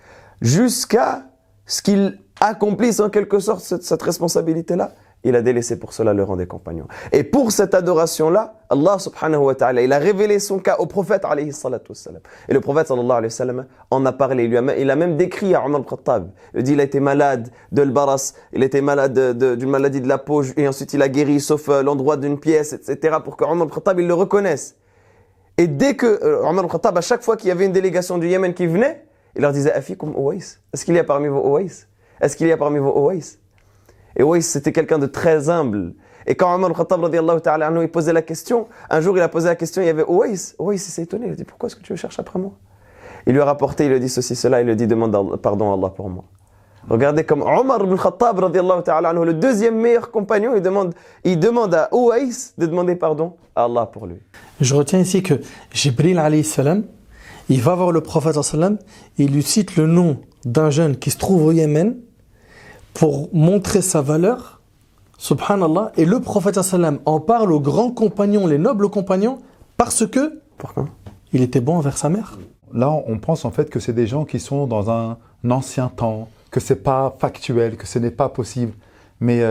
jusqu'à ce qu'il accomplisse en quelque sorte cette, cette responsabilité-là. Il a délaissé pour cela le rang des compagnons. Et pour cette adoration-là, Allah subhanahu wa ta'ala, il a révélé son cas au prophète alayhi salatu wassalam. Et le prophète sallallahu alayhi wa sallam en a parlé. Il, lui a, il a même décrit à Omar al-Khattab. Il dit il a été malade de l'baras, il était malade d'une maladie de la peau et ensuite il a guéri sauf euh, l'endroit d'une pièce, et cetera pour que Omar al-Khattab il le reconnaisse. Et dès que euh, Omar al-Khattab, à chaque fois qu'il y avait une délégation du Yémen qui venait, il leur disait Afikum Uwais. Est-ce qu'il y a parmi vous Uwais? Est-ce qu'il y a parmi vous Uwais? Et Uwais, c'était quelqu'un de très humble. Et quand Omar al-Khattab radiyallahu ta'ala anhu, il posait la question, un jour il a posé la question, il y avait Uwais. Uwais, il s'est étonné, il a dit pourquoi est-ce que tu veux chercher après moi? Il lui a rapporté, il lui a dit ceci, cela, il lui a dit demande pardon à Allah pour moi. Regardez comme Omar ibn Khattab radiyallahu ta'ala anhu, le deuxième meilleur compagnon, il demande, il demande à Uwais de demander pardon à Allah pour lui. Je retiens ici que Jibril alayhi salam, il va voir le prophète sallam, il lui cite le nom d'un jeune qui se trouve au Yémen pour montrer sa valeur, subhanallah, et le prophète sallam en parle aux grands compagnons, les nobles compagnons, parce que Pourquoi? Il était bon envers sa mère. Là, on pense en fait que c'est des gens qui sont dans un ancien temps, que c'est pas factuel, que ce n'est pas possible. Mais euh,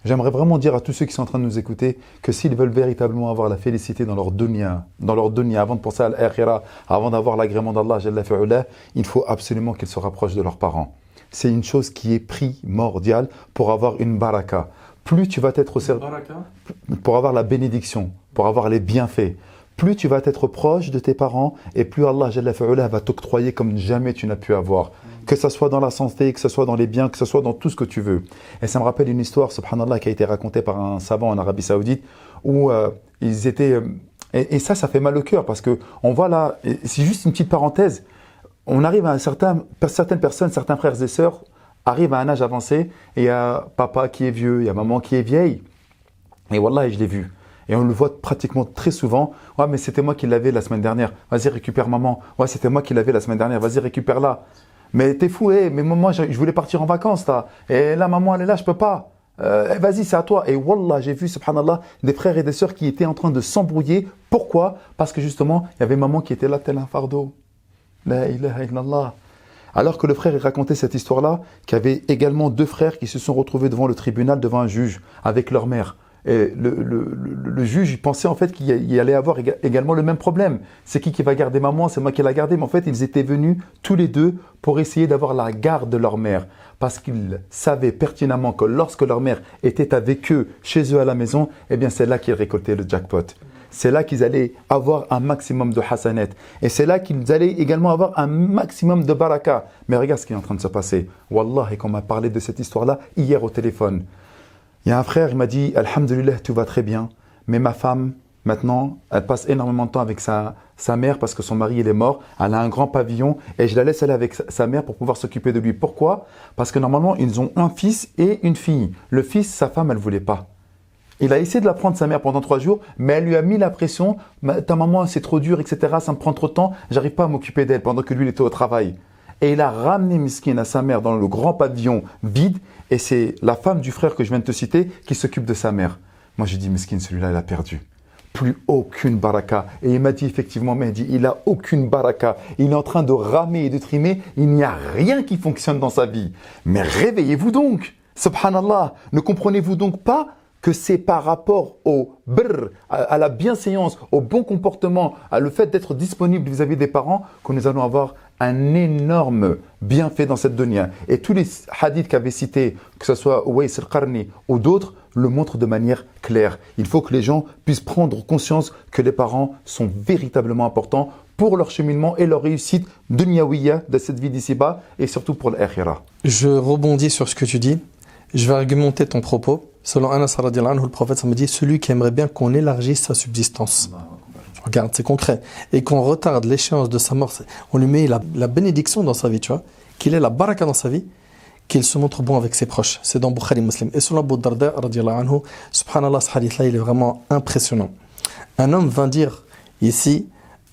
J'aimerais vraiment dire à tous ceux qui sont en train de nous écouter que s'ils veulent véritablement avoir la félicité dans leur dunya, dans leur dunya, avant de penser à l'akhira, avant d'avoir l'agrément d'Allah, Jalla fi'ula, il faut absolument qu'ils se rapprochent de leurs parents. C'est une chose qui est primordiale pour avoir une baraka. Plus tu vas être au service, pour avoir la bénédiction, pour avoir les bienfaits, plus tu vas être proche de tes parents et plus Allah Jalla fi'ula va t'octroyer comme jamais tu n'as pu avoir. Que ce soit dans la santé, que ce soit dans les biens, que ce soit dans tout ce que tu veux. Et ça me rappelle une histoire, subhanallah, qui a été racontée par un savant en Arabie Saoudite, où euh, ils étaient... Euh, et, et ça, ça fait mal au cœur, parce que on voit là, c'est juste une petite parenthèse, on arrive à un certain, certaines personnes, certains frères et sœurs, arrivent à un âge avancé, et il y a papa qui est vieux, il y a maman qui est vieille. Et wallah, je l'ai vu. Et on le voit pratiquement très souvent. Ouais, mais c'était moi qui l'avais la semaine dernière. Vas-y, récupère maman. Ouais, c'était moi qui l'avais la semaine dernière. Vas-y, récupère-la. Mais t'es fou, eh, mais moi, je voulais partir en vacances, là. Et là, maman, elle est là, je peux pas. Euh, vas-y, c'est à toi. Et wallah, j'ai vu, subhanallah, des frères et des sœurs qui étaient en train de s'embrouiller. Pourquoi? Parce que justement, il y avait maman qui était là, tel un fardeau. La ilaha illallah. Alors que le frère racontait cette histoire-là, qu'il y avait également deux frères qui se sont retrouvés devant le tribunal, devant un juge, avec leur mère. Et le, le, le, le juge il pensait en fait qu'il y allait avoir également le même problème. C'est qui qui va garder maman? C'est moi qui l'a gardée. Mais en fait, ils étaient venus tous les deux pour essayer d'avoir la garde de leur mère. Parce qu'ils savaient pertinemment que lorsque leur mère était avec eux, chez eux à la maison, eh bien c'est là qu'ils récoltaient le jackpot. C'est là qu'ils allaient avoir un maximum de hasanet. Et c'est là qu'ils allaient également avoir un maximum de baraka. Mais regarde ce qui est en train de se passer. Wallah, et qu'on m'a parlé de cette histoire-là hier au téléphone. Il y a un frère, il m'a dit, Alhamdulillah, tout va très bien. Mais ma femme, maintenant, elle passe énormément de temps avec sa, sa mère parce que son mari, il est mort. Elle a un grand pavillon et je la laisse aller avec sa, sa mère pour pouvoir s'occuper de lui. Pourquoi? Parce que normalement, ils ont un fils et une fille. Le fils, sa femme, elle ne voulait pas. Il a essayé de la prendre, sa mère, pendant trois jours, mais elle lui a mis la pression. Ta maman, c'est trop dur, et cetera. Ça me prend trop de temps. J'arrive pas à m'occuper d'elle pendant que lui, il était au travail. Et il a ramené Miskin à sa mère dans le grand pavillon vide. Et c'est la femme du frère que je viens de te citer qui s'occupe de sa mère. Moi, j'ai dit, Miskin, celui-là, il a perdu. Plus aucune baraka. Et il m'a dit, effectivement, Mehdi, il n'a aucune baraka. Il est en train de ramer et de trimer. Il n'y a rien qui fonctionne dans sa vie. Mais réveillez-vous donc. Subhanallah. Ne comprenez-vous donc pas que c'est par rapport au brr, à la bienséance, au bon comportement, à le fait d'être disponible vis-à-vis des parents, que nous allons avoir un énorme bienfait dans cette dunya. Et tous les hadiths qu'avait cités, que ce soit Uwais al-Qarni ou d'autres, le montrent de manière claire. Il faut que les gens puissent prendre conscience que les parents sont véritablement importants pour leur cheminement et leur réussite dunyawiya de cette vie d'ici-bas et surtout pour l'akhira. Je rebondis sur ce que tu dis. Je vais argumenter ton propos. Selon Anas radhiyallahu anhu, le prophète me dit, celui qui aimerait bien qu'on élargisse sa subsistance. Regarde, c'est concret. Et qu'on retarde l'échéance de sa mort, on lui met la, la bénédiction dans sa vie, tu vois, qu'il ait la baraka dans sa vie, qu'il se montre bon avec ses proches. C'est dans Bukhari Muslim. Et selon Abu Darda radhiyallahu anhu, subhanallah, ce hadith-là, il est vraiment impressionnant. Un homme vint dire ici,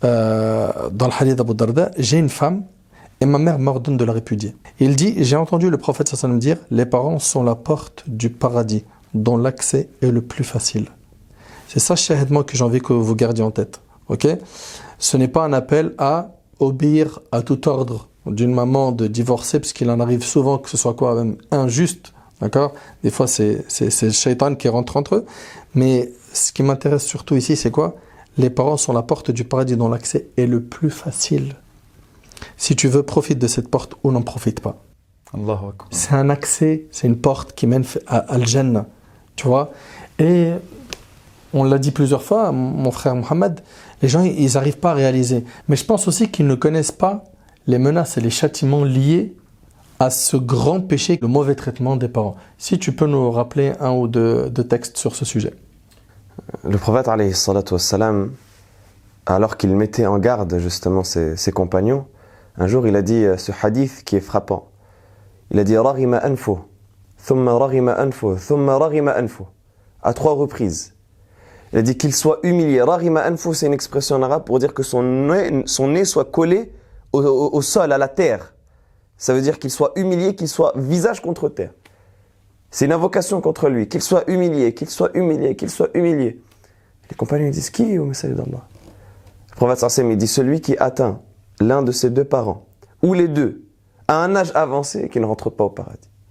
euh, dans le hadith d'Abu Darda, j'ai une femme, et ma mère m'ordonne de la répudier. Il dit, j'ai entendu le prophète sallallahu alayhi wa sallam dire, les parents sont la porte du paradis, dont l'accès est le plus facile. C'est ça, shahidement, que j'ai envie que vous gardiez en tête. Ok? Ce n'est pas un appel à obéir à tout ordre d'une maman de divorcer, parce qu'il en arrive souvent que ce soit quoi, même injuste. D'accord? Des fois, c'est, c'est, c'est le shaitan qui rentre entre eux. Mais ce qui m'intéresse surtout ici, c'est quoi? Les parents sont la porte du paradis, dont l'accès est le plus facile. Si tu veux, profite de cette porte ou n'en profite pas. Allahu Akbar. C'est un accès, c'est une porte qui mène à Al-Jannah. Tu vois? Et on l'a dit plusieurs fois, mon frère Mohamed, les gens, ils n'arrivent pas à réaliser. Mais je pense aussi qu'ils ne connaissent pas les menaces et les châtiments liés à ce grand péché, le mauvais traitement des parents. Si tu peux nous rappeler un ou deux, deux textes sur ce sujet. Le prophète, alayhi salatu wassalam, alors qu'il mettait en garde justement ses, ses compagnons, un jour il a dit ce hadith qui est frappant. Il a dit « Raghima anfu, thumma raghima anfu, thumma raghima anfu » à trois reprises. Il a dit qu'il soit humilié. « Raghima anfu » c'est une expression en arabe pour dire que son nez, son nez soit collé au, au, au sol, à la terre. Ça veut dire qu'il soit humilié, qu'il soit visage contre terre. C'est une invocation contre lui, qu'il soit humilié, qu'il soit humilié, qu'il soit humilié. Les compagnons disent « Qui est au message d'Allah ?» Le prophète sallallahu alayhi wa sallam dit « Celui qui atteint l'un de ses deux parents, ou les deux, à un âge avancé, qui ne rentre pas au paradis. »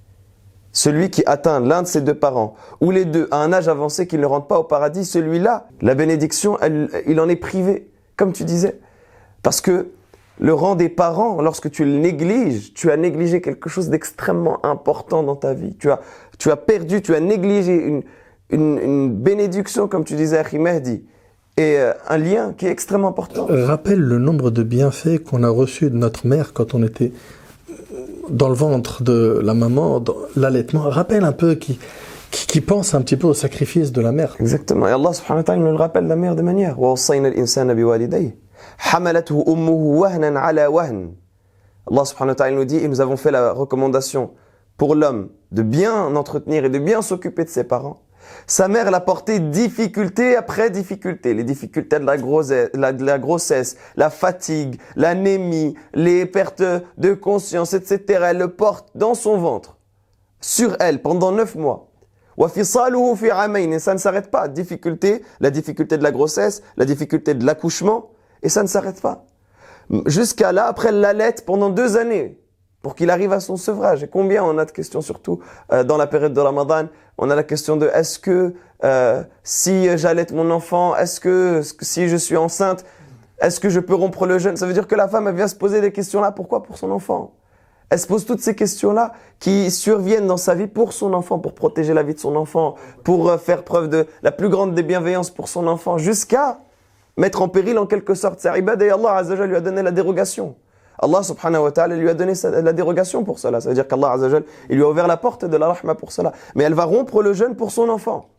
celui qui atteint l'un de ses deux parents, ou les deux, à un âge avancé qu'il ne rentre pas au paradis, celui-là, la bénédiction, elle, il en est privé, comme tu disais. Parce que le rang des parents, lorsque tu le négliges, tu as négligé quelque chose d'extrêmement important dans ta vie. Tu as, tu as perdu, tu as négligé une, une, une bénédiction, comme tu disais, Akhi Mehdi, et euh, un lien qui est extrêmement important. Rappelle le nombre de bienfaits qu'on a reçus de notre mère quand on était dans le ventre de la maman, dans l'allaitement. Rappelle un peu qui, qui, qui pense un petit peu au sacrifice de la mère. Exactement. Et Allah subhanahu wa ta'ala nous le rappelle de la meilleure des manières. وَوَصَّيْنَا الْإِنسَانَ بِوَالِدَيْهِ حَمَلَتْهُ أُمُّهُ وَهْنًا عَلَى وَهْنٍ. Allah subhanahu wa ta'ala nous dit, et nous avons fait la recommandation pour l'homme de bien entretenir et de bien s'occuper de ses parents. Sa mère l'a porté difficulté après difficulté. Les difficultés de la grossesse, la, de la grossesse, la fatigue, l'anémie, les pertes de conscience, et cetera. Elle le porte dans son ventre, sur elle, pendant neuf mois. وَفِصَالُهُ فِي عَامَيْنِ. Et ça ne s'arrête pas. Difficulté, la difficulté de la grossesse, la difficulté de l'accouchement, et ça ne s'arrête pas. Jusqu'à là, après elle l'allaite pendant deux années, pour qu'il arrive à son sevrage. Et combien on a de questions, surtout euh, dans la période de Ramadan, on a la question de est-ce que euh, si j'allaite mon enfant, est-ce que, est-ce que si je suis enceinte, est-ce que je peux rompre le jeûne? Ça veut dire que la femme, elle vient se poser des questions-là. Pourquoi? Pour son enfant. Elle se pose toutes ces questions-là qui surviennent dans sa vie pour son enfant, pour protéger la vie de son enfant, pour euh, faire preuve de la plus grande des bienveillances pour son enfant, jusqu'à mettre en péril en quelque sorte sa ibad. Et Allah Azza wa Jalla lui a donné la dérogation. Allah subhanahu wa ta'ala lui a donné la dérogation pour cela. Ça veut dire qu'Allah Azza wa Jalla, il lui a ouvert la porte de la rahma pour cela. Mais elle va rompre le jeûne pour son enfant.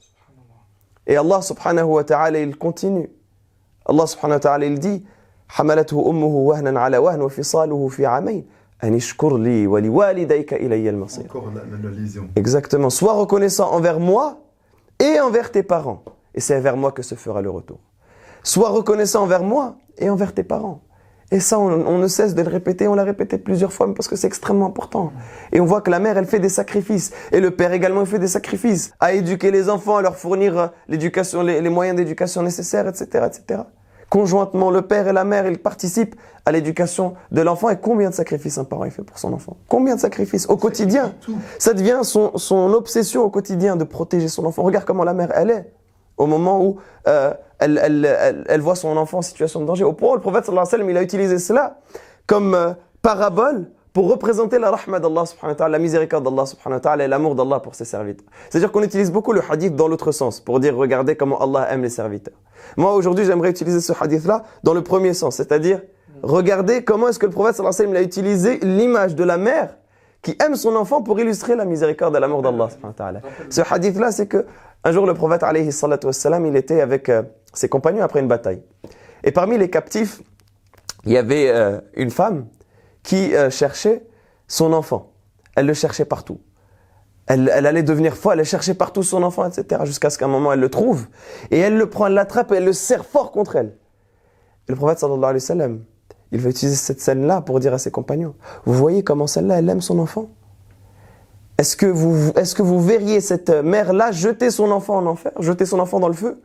Et Allah subhanahu wa ta'ala, il continue. Allah subhanahu wa ta'ala, il dit حَمَلَتْهُ أُمُّهُ وَهْنًا عَلَى وَهْنٍ وَفِصَالُهُ فِي عَامَيْنِ أَنِ اشْكُرْ لِي وَلِوَالِدَيْكَ إِلَيَّ الْمَصِيرُ. Encore la liaison. Exactement. Sois reconnaissant envers moi et envers tes parents. Et c'est vers moi que se fera le retour. Sois reconnaissant envers moi et envers tes parents. Et ça, on, on ne cesse de le répéter, on l'a répété plusieurs fois, parce que c'est extrêmement important. Et on voit que la mère, elle fait des sacrifices. Et le père également, il fait des sacrifices. À éduquer les enfants, à leur fournir l'éducation, les, les moyens d'éducation nécessaires, et cetera, et cetera. Conjointement, le père et la mère, ils participent à l'éducation de l'enfant. Et combien de sacrifices un parent il fait pour son enfant? Combien de sacrifices au quotidien? Ça devient son, son obsession au quotidien de protéger son enfant. Regarde comment la mère, elle est. Au moment où euh, elle, elle, elle, elle voit son enfant en situation de danger. Au point où le prophète sallallahu alayhi wa sallam, il a utilisé cela comme euh, parabole pour représenter la rahma d'Allah subhanahu wa ta'ala, la miséricorde d'Allah subhanahu wa ta'ala et l'amour d'Allah pour ses serviteurs. C'est-à-dire qu'on utilise beaucoup le hadith dans l'autre sens, pour dire regardez comment Allah aime les serviteurs. Moi aujourd'hui j'aimerais utiliser ce hadith-là dans le premier sens, c'est-à-dire regardez comment est-ce que le prophète sallallahu alayhi wa sallam a utilisé l'image de la mère qui aime son enfant pour illustrer la miséricorde et l'amour d'Allah subhanahu wa ta'ala. Ce hadith-là, c'est que un jour, le prophète, alayhi salatu wassalam, il était avec euh, ses compagnons après une bataille. Et parmi les captifs, il y avait euh, une femme qui euh, cherchait son enfant. Elle le cherchait partout. Elle, elle allait devenir folle, elle cherchait partout son enfant, et cetera. Jusqu'à ce qu'à un moment, elle le trouve. Et elle le prend, elle l'attrape et elle le serre fort contre elle. Et le prophète, sallallahu alayhi wa sallam, il va utiliser cette scène-là pour dire à ses compagnons, vous voyez comment celle-là, elle aime son enfant? Est-ce que vous, est-ce que vous verriez cette mère-là jeter son enfant en enfer, jeter son enfant dans le feu?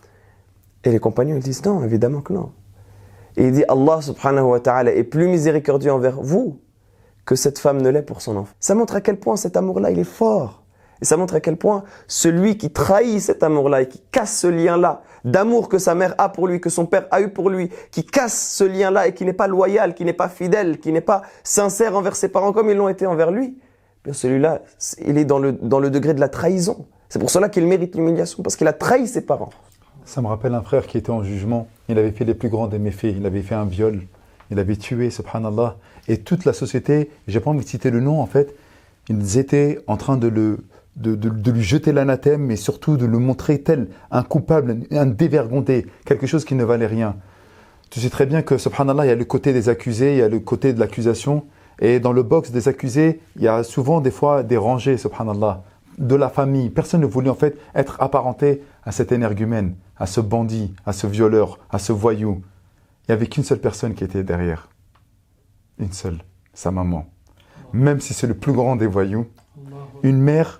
Et les compagnons, ils disent non, évidemment que non. Et il dit, Allah subhanahu wa ta'ala est plus miséricordieux envers vous que cette femme ne l'est pour son enfant. Ça montre à quel point cet amour-là, il est fort. Et ça montre à quel point celui qui trahit cet amour-là et qui casse ce lien-là d'amour que sa mère a pour lui, que son père a eu pour lui, qui casse ce lien-là et qui n'est pas loyal, qui n'est pas fidèle, qui n'est pas sincère envers ses parents comme ils l'ont été envers lui, celui-là, il est dans le, dans le degré de la trahison. C'est pour cela qu'il mérite l'humiliation, parce qu'il a trahi ses parents. Ça me rappelle un frère qui était en jugement. Il avait fait les plus grands des méfaits. Il avait fait un viol. Il avait tué, subhanallah. Et toute la société, j'ai pas envie de citer le nom en fait, ils étaient en train de, le, de, de, de lui jeter l'anathème, mais surtout de le montrer tel un coupable, un dévergondé, quelque chose qui ne valait rien. Tu sais très bien que, subhanallah, il y a le côté des accusés, il y a le côté de l'accusation. Et dans le box des accusés, il y a souvent des fois des rangées, subhanallah, de la famille. Personne ne voulait en fait être apparenté à cet énergumène, à ce bandit, à ce violeur, à ce voyou. Il n'y avait qu'une seule personne qui était derrière. Une seule, sa maman. Même si c'est le plus grand des voyous, une mère,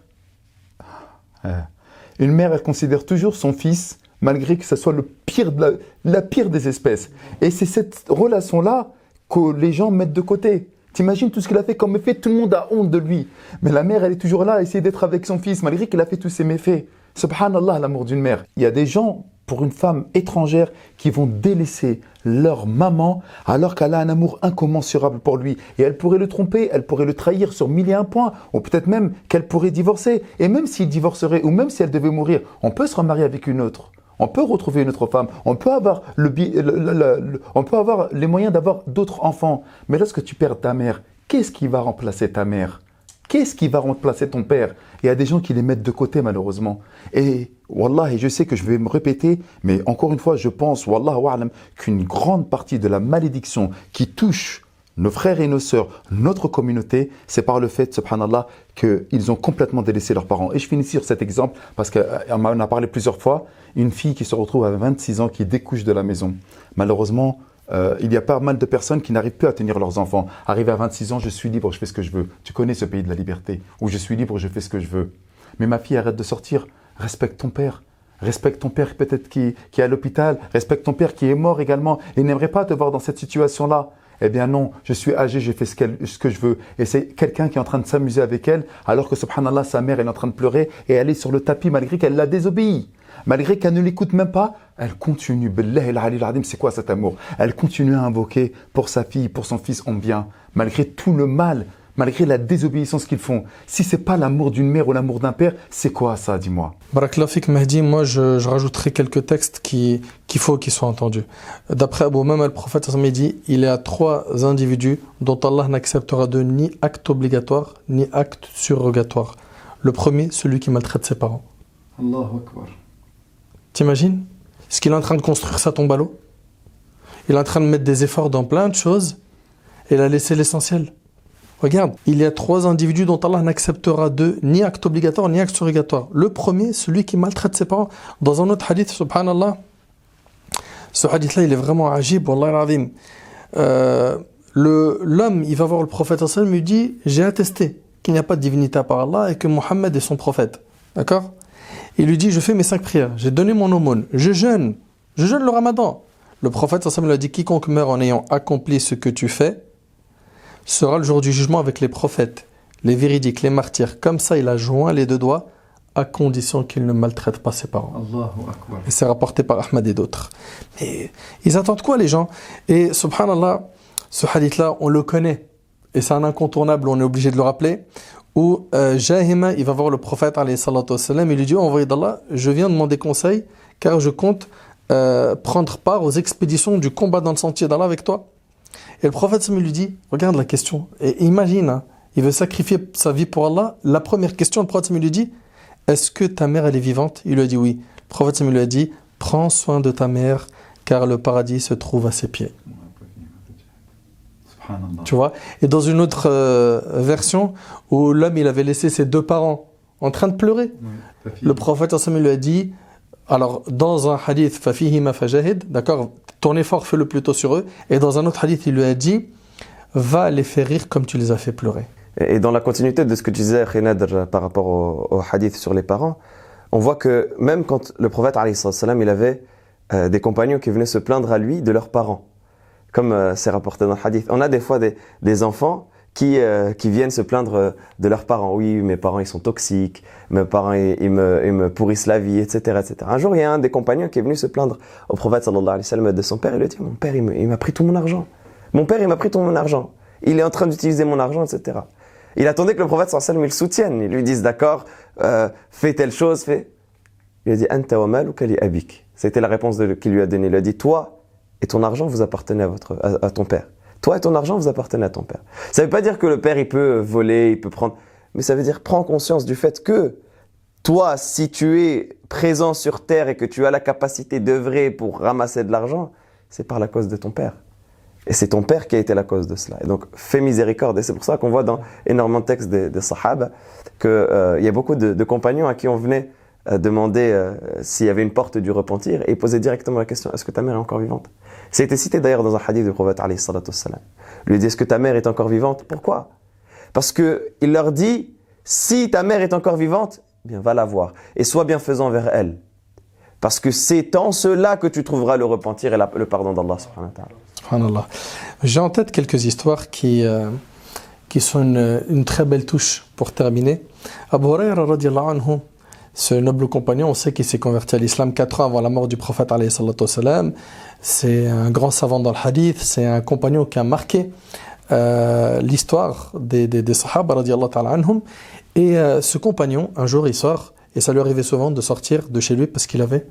une mère, elle considère toujours son fils, malgré que ce soit le pire de la, la pire des espèces. Et c'est cette relation-là que les gens mettent de côté. T'imagines tout ce qu'il a fait comme méfait, tout le monde a honte de lui. Mais la mère, elle est toujours là à essayer d'être avec son fils, malgré qu'il a fait tous ses méfaits. Subhanallah, l'amour d'une mère. Il y a des gens, pour une femme étrangère, qui vont délaisser leur maman alors qu'elle a un amour incommensurable pour lui. Et elle pourrait le tromper, elle pourrait le trahir sur mille et un points, ou peut-être même qu'elle pourrait divorcer. Et même s'il divorcerait, ou même si elle devait mourir, on peut se remarier avec une autre. On peut retrouver une autre femme, on peut avoir, le, le, le, le, le, on peut avoir les moyens d'avoir d'autres enfants. Mais lorsque tu perds ta mère, qu'est-ce qui va remplacer ta mère ? Qu'est-ce qui va remplacer ton père ? Il y a des gens qui les mettent de côté malheureusement. Et Wallah, et je sais que je vais me répéter, mais encore une fois, je pense, Wallah wa'alam, qu'une grande partie de la malédiction qui touche nos frères et nos sœurs, notre communauté, c'est par le fait, subhanallah, qu'ils ont complètement délaissé leurs parents. Et je finis sur cet exemple, parce qu'on en a parlé plusieurs fois, une fille qui se retrouve à vingt-six ans, qui découche de la maison. Malheureusement, euh, il y a pas mal de personnes qui n'arrivent plus à tenir leurs enfants. Arrivé à vingt-six ans, je suis libre, je fais ce que je veux. Tu connais ce pays de la liberté, où je suis libre, je fais ce que je veux. Mais ma fille, arrête de sortir, respecte ton père. Respecte ton père peut-être qui, qui est à l'hôpital, respecte ton père qui est mort également, et n'aimerait pas te voir dans cette situation-là. Eh bien non, je suis âgé, j'ai fait ce, ce que je veux. Et c'est quelqu'un qui est en train de s'amuser avec elle, alors que subhanallah, sa mère elle est en train de pleurer et elle est sur le tapis malgré qu'elle l'a désobéi. Malgré qu'elle ne l'écoute même pas, elle continue. Billah al-Ali al-Adim, c'est quoi cet amour ? Elle continue à invoquer pour sa fille, pour son fils en bien, malgré tout le mal, malgré la désobéissance qu'ils font. Si c'est pas l'amour d'une mère ou l'amour d'un père, c'est quoi ça, dis-moi ? Barakallahu fik Mahdi, moi je, je rajouterai quelques textes qui, qu'il faut qu'ils soient entendus. D'après Abu Umama, le prophète a dit, il y a trois individus dont Allah n'acceptera de ni acte obligatoire, ni acte surrogatoire. Le premier, celui qui maltraite ses parents. Allahu Akbar. T'imagines ? Est-ce qu'il est en train de construire sa tombe à l'eau ? Il est en train de mettre des efforts dans plein de choses et il a laissé l'essentiel. Regarde, il y a trois individus dont Allah n'acceptera d'eux ni acte obligatoire ni acte surrogatoire. Le premier, celui qui maltraite ses parents. Dans un autre hadith, subhanallah, ce hadith-là, il est vraiment ajib, wallah al-azim. Euh, le, l'homme, il va voir le prophète sallallahu alayhi wa sallam, il dit, j'ai attesté qu'il n'y a pas de divinité à part Allah et que Mohammed est son prophète. D'accord ? Il lui dit, je fais mes cinq prières, j'ai donné mon aumône, je jeûne, je jeûne le ramadan. Le prophète sallallahu alayhi wa sallam lui a dit, quiconque meurt en ayant accompli ce que tu fais, sera le jour du jugement avec les prophètes, les véridiques, les martyrs. Comme ça, il a joint les deux doigts, à condition qu'il ne maltraite pas ses parents. Allahu Akbar. Et c'est rapporté par Ahmad et d'autres. Mais ils attendent quoi, les gens ? Et subhanallah, ce hadith-là, on le connaît. Et c'est un incontournable, on est obligé de le rappeler. Où euh, Jahima, il va voir le prophète, alayhi salatu wassalam, il lui dit, oh, envoyé d'Allah, je viens demander conseil, car je compte euh, prendre part aux expéditions du combat dans le sentier d'Allah avec toi. Et le prophète lui dit, regarde la question, et imagine, hein, il veut sacrifier sa vie pour Allah. La première question, le prophète lui dit, est-ce que ta mère elle est vivante ? Il lui a dit oui. Le prophète lui a dit, prends soin de ta mère, car le paradis se trouve à ses pieds. Tu vois ? Et dans une autre euh, version, où l'homme il avait laissé ses deux parents en train de pleurer, oui, le prophète lui a dit, alors dans un hadith, fafihima fajahid, d'accord, ton effort fais-le plutôt sur eux. Et dans un autre hadith, il lui a dit, va les faire rire comme tu les as fait pleurer. Et dans la continuité de ce que tu disais, Khinadr, par rapport au, au hadith sur les parents, on voit que même quand le prophète, alayhi salam, il avait euh, des compagnons qui venaient se plaindre à lui de leurs parents, comme euh, c'est rapporté dans le hadith. On a des fois des, des enfants qui, euh, qui viennent se plaindre de leurs parents. Oui, mes parents, ils sont toxiques, mes parents, ils, ils, me, ils me pourrissent la vie, et cetera, et cetera. Un jour, il y a un des compagnons qui est venu se plaindre au prophète, sallallahu alayhi wa sallam, de son père. Il lui a dit, mon père, il, me, il m'a pris tout mon argent. Mon père, il m'a pris tout mon argent. Il est en train d'utiliser mon argent, et cetera. Il attendait que le prophète, sallallahu alayhi wa sallam, il le soutienne. Il lui dise, d'accord, euh, fais telle chose, fais. Il a dit, anta wa maluka li abik. C'était la réponse de, qu'il lui a donnée. Il a dit, toi et ton argent, vous appartenez à, votre, à, à ton père. Toi et ton argent, vous appartenez à ton père. Ça ne veut pas dire que le père, il peut voler, il peut prendre... Mais ça veut dire, prends conscience du fait que toi, si tu es présent sur terre et que tu as la capacité d'œuvrer pour ramasser de l'argent, c'est par la cause de ton père. Et c'est ton père qui a été la cause de cela. Et donc, fais miséricorde. Et c'est pour ça qu'on voit dans énormément de textes des, des sahaba qu'il euh, y a beaucoup de, de compagnons à qui on venait euh, demander euh, s'il y avait une porte du repentir et poser directement la question, est-ce que ta mère est encore vivante ? Ça a été cité d'ailleurs dans un hadith du prophète alayhi salatu wassalam. Il lui dit, est-ce que ta mère est encore vivante ? Pourquoi ? Parce qu'il leur dit, si ta mère est encore vivante, eh bien va la voir et sois bienfaisant vers elle. Parce que c'est en cela que tu trouveras le repentir et la, le pardon d'Allah subhanahu wa ta'ala. Subhanallah. J'ai en tête quelques histoires qui, euh, qui sont une, une très belle touche pour terminer. Abu Huraira radiallahu anhu, ce noble compagnon, on sait qu'il s'est converti à l'islam quatre ans avant la mort du prophète alayhi salatu wassalam. C'est un grand savant dans le hadith, c'est un compagnon qui a marqué euh, l'histoire des, des, des sahaba radiallahu ta'ala anhum. Et euh, ce compagnon, un jour il sort, et ça lui arrivait souvent de sortir de chez lui parce qu'il avait,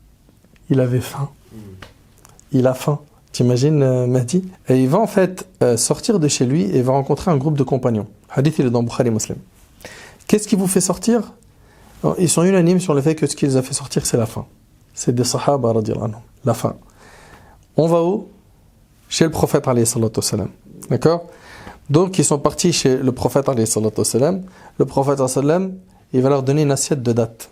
il avait faim. Il a faim. T'imagines euh, Mahdi? Et il va en fait euh, sortir de chez lui et va rencontrer un groupe de compagnons. Hadith il est dans Bukhari Muslim. Qu'est-ce qui vous fait sortir? Ils sont unanimes sur le fait que ce qui les a fait sortir, c'est la faim. C'est des sahaba radiallahu anhum. La faim. On va où? Chez le prophète alayhi salatu wassalam. D'accord? Donc ils sont partis chez le prophète alayhi salatu wassalam. Le prophète alayhi salatu wassalam, il va leur donner une assiette de dattes.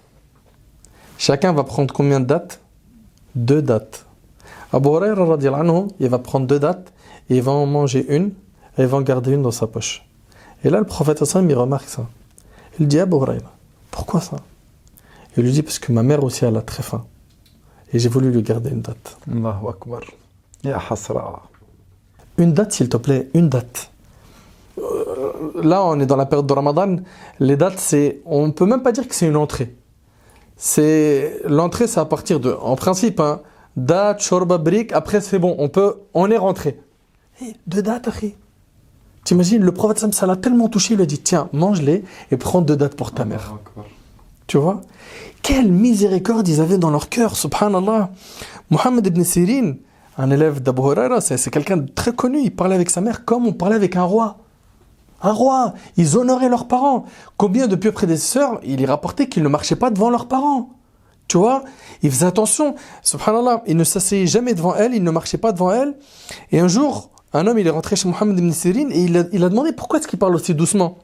Chacun va prendre combien de dattes? Deux dattes. Abu Huraira radiallahu anhu, il va prendre deux dattes et il va en manger une et il va en garder une dans sa poche. Et là le prophète alayhi salatu wassalam, il remarque ça. Il dit: Abu Huraira, pourquoi ça? Il lui dit: parce que ma mère aussi elle a très faim et j'ai voulu lui garder une date. Allahu Akbar. Ya hasra. Une date s'il te plaît, une date. Euh, là on est dans la période de Ramadan, les dates c'est, on ne peut même pas dire que c'est une entrée. C'est, l'entrée c'est à partir de, en principe, hein, date, shorba, brick, après c'est bon, on peut, on est rentré. Hey, deux dates, akhi. T'imagines, le prophète Sam, ça l'a tellement touché, il a dit: tiens, mange-les et prends deux dates pour ta mère. Tu vois? Quelle miséricorde ils avaient dans leur cœur, subhanallah. Mohammed ibn Sirin, un élève d'Abu Huraira, c'est, c'est quelqu'un de très connu, il parlait avec sa mère comme on parlait avec un roi. Un roi, ils honoraient leurs parents. Combien de pieux prédécesseurs, il est rapporté qu'ils ne marchaient pas devant leurs parents. Tu vois? Ils faisaient attention, subhanallah, ils ne s'asseyaient jamais devant elle, ils ne marchaient pas devant elle. Et un jour, un homme, il est rentré chez Mohammed ibn Sirin et il a, il a demandé pourquoi est-ce qu'il parle aussi doucement.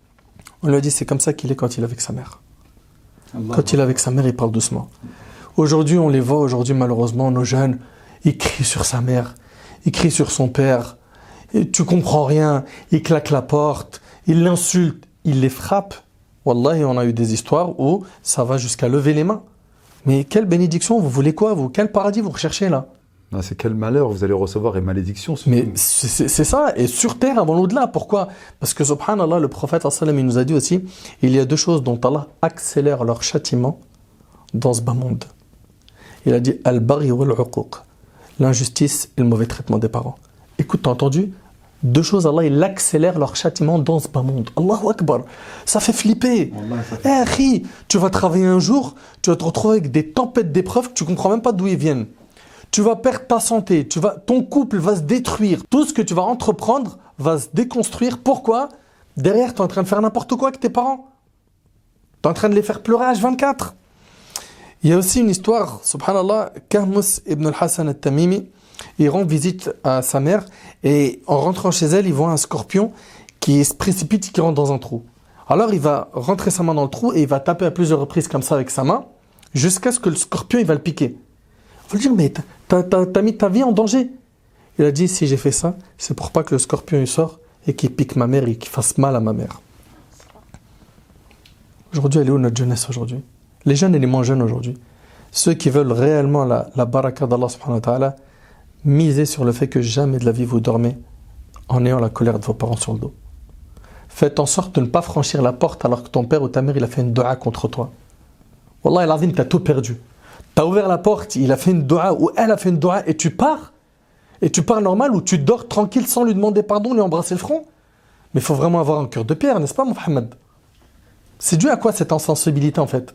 On lui a dit: c'est comme ça qu'il est quand il est avec sa mère. Allah. Quand il est avec sa mère, il parle doucement. Aujourd'hui, on les voit, aujourd'hui, malheureusement, nos jeunes, ils crient sur sa mère, ils crient sur son père. Et tu comprends rien, ils claquent la porte, ils l'insultent, ils les frappent. Wallahi, on a eu des histoires où ça va jusqu'à lever les mains. Mais quelle bénédiction, vous voulez quoi, vous? Quel paradis vous recherchez là? Non, c'est quel malheur vous allez recevoir et malédiction. Mais c'est, c'est, c'est ça, et sur terre avant l'au-delà. Pourquoi? Parce que subhanallah, le prophète sallam, il nous a dit aussi, il y a deux choses dont Allah accélère leur châtiment dans ce bas monde. Il a dit al-baghi wal-uquq, l'injustice et le mauvais traitement des parents. Écoute, t'as entendu? Deux choses, Allah, il accélère leur châtiment dans ce bas monde. Allahu Akbar. Ça fait flipper. Eh, hey, tu vas travailler un jour, tu vas te retrouver avec des tempêtes d'épreuves que tu comprends même pas d'où ils viennent. Tu vas perdre ta santé, tu vas, ton couple va se détruire. Tout ce que tu vas entreprendre va se déconstruire. Pourquoi? Derrière, tu es en train de faire n'importe quoi avec tes parents. Tu es en train de les faire pleurer à H vingt-quatre. Il y a aussi une histoire, subhanallah, Kahmus ibn al-Hassan al-Tamimi, il rend visite à sa mère et en rentrant chez elle, il voit un scorpion qui se précipite et qui rentre dans un trou. Alors il va rentrer sa main dans le trou et il va taper à plusieurs reprises comme ça avec sa main jusqu'à ce que le scorpion il va le piquer. Il va lui dire: mais t'as, t'as, t'as mis ta vie en danger. Il a dit: si j'ai fait ça, c'est pour pas que le scorpion il sort et qu'il pique ma mère et qu'il fasse mal à ma mère. Aujourd'hui, elle est où notre jeunesse aujourd'hui? Les jeunes et les moins jeunes aujourd'hui. Ceux qui veulent réellement la, la baraka d'Allah subhanahu wa ta'ala, misez sur le fait que jamais de la vie vous dormez en ayant la colère de vos parents sur le dos. Faites en sorte de ne pas franchir la porte alors que ton père ou ta mère il a fait une dua contre toi. Wallah al-azim, t'as tout perdu. T'as ouvert la porte, il a fait une dua ou elle a fait une dua et tu pars. Et tu pars normal ou tu dors tranquille sans lui demander pardon, lui embrasser le front. Mais il faut vraiment avoir un cœur de pierre, n'est-ce pas, Mohamed? C'est dû à quoi cette insensibilité en fait?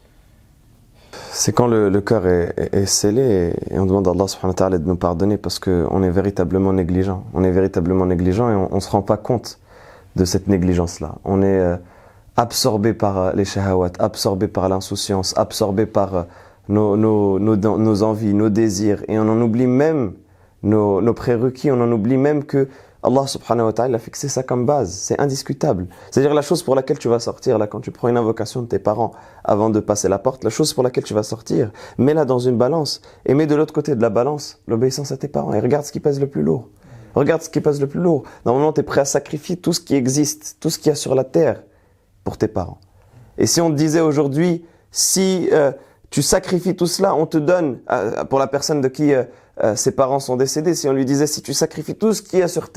C'est quand le, le cœur est, est, est scellé et, et on demande à Allah subhanahu wa ta'ala de nous pardonner parce qu'on est véritablement négligent. On est véritablement négligent et on ne se rend pas compte de cette négligence-là. On est euh, absorbé par euh, les shahawat, absorbé par l'insouciance, absorbé par euh, nos, nos, nos, nos envies, nos désirs et on en oublie même nos, nos prérequis, on en oublie même que Allah subhanahu wa ta'ala a fixé ça comme base, c'est indiscutable. C'est-à-dire la chose pour laquelle tu vas sortir, là quand tu prends une invocation de tes parents avant de passer la porte, la chose pour laquelle tu vas sortir, mets-la dans une balance et mets de l'autre côté de la balance l'obéissance à tes parents et regarde ce qui pèse le plus lourd. Regarde ce qui pèse le plus lourd. Normalement, tu es prêt à sacrifier tout ce qui existe, tout ce qu'il y a sur la terre pour tes parents. Et si on te disait aujourd'hui, si euh, tu sacrifies tout cela, on te donne, euh, pour la personne de qui euh, euh, ses parents sont décédés, si on lui disait, si tu sacrifies tout ce qu'il y a sur terre,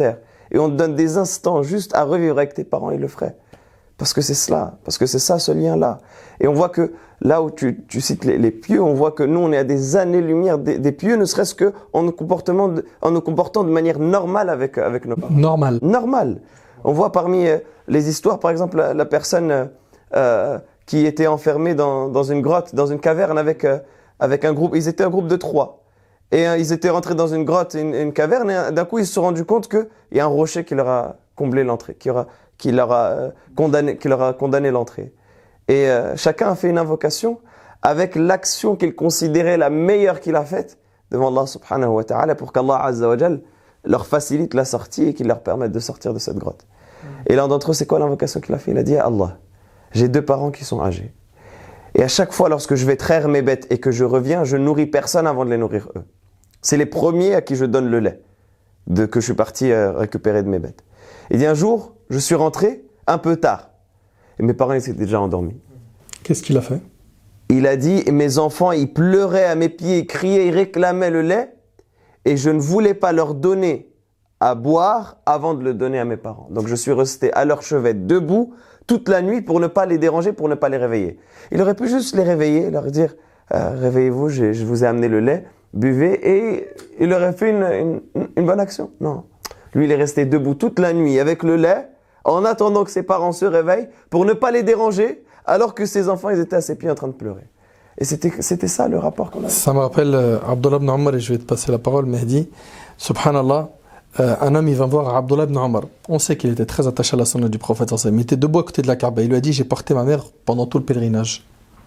et on te donne des instants juste à revivre avec tes parents, ils le feraient. Parce que c'est cela, parce que c'est ça, ce lien-là. Et on voit que là où tu, tu cites les, les pieux, on voit que nous, on est à des années-lumière des, des pieux, ne serait-ce qu'en nous comportant de, en nous comportant de manière normale avec, avec nos parents. Normal. Normal. On voit parmi euh, les histoires, par exemple, la, la personne euh, qui était enfermée dans, dans une grotte, dans une caverne avec, euh, avec un groupe. Ils étaient un groupe de trois. Et euh, ils étaient rentrés dans une grotte, une, une caverne, et euh, d'un coup, ils se sont rendus compte qu'il y a un rocher qui leur a comblé l'entrée, qui, aura, qui, leur, a, euh, condamné, qui leur a condamné l'entrée. Et euh, chacun a fait une invocation avec l'action qu'il considérait la meilleure qu'il a faite devant Allah subhanahu wa ta'ala pour qu'Allah azza wa jal leur facilite la sortie et qu'il leur permette de sortir de cette grotte. Mmh. Et l'un d'entre eux, c'est quoi l'invocation qu'il a fait? Il a dit à Allah, j'ai deux parents qui sont âgés. Et à chaque fois, lorsque je vais traire mes bêtes et que je reviens, je nourris personne avant de les nourrir eux. C'est les premiers à qui je donne le lait de, que je suis parti euh, récupérer de mes bêtes. Il dit un jour, je suis rentré un peu tard. Et mes parents, ils étaient déjà endormis. Qu'est-ce qu'il a fait? Il a dit, et mes enfants, ils pleuraient à mes pieds, ils criaient, ils réclamaient le lait. Et je ne voulais pas leur donner à boire avant de le donner à mes parents. Donc je suis resté à leur chevet, debout, toute la nuit pour ne pas les déranger, pour ne pas les réveiller. Il aurait pu juste les réveiller, leur dire, euh, réveillez-vous, je, je vous ai amené le lait, buvez. Et il aurait fait une, une, une bonne action. Non. Lui, il est resté debout toute la nuit avec le lait, en attendant que ses parents se réveillent, pour ne pas les déranger, alors que ses enfants, ils étaient à ses pieds en train de pleurer. Et c'était, c'était ça le rapport qu'on a. Ça me rappelle euh, Abdullah ibn Omar, et je vais te passer la parole, Mehdi. Subhanallah, euh, un homme, il va voir Abdullah ibn Omar. On sait qu'il était très attaché à la sunna du prophète. Il était debout à côté de la Kaaba. Il lui a dit, j'ai porté ma mère pendant tout le pèlerinage.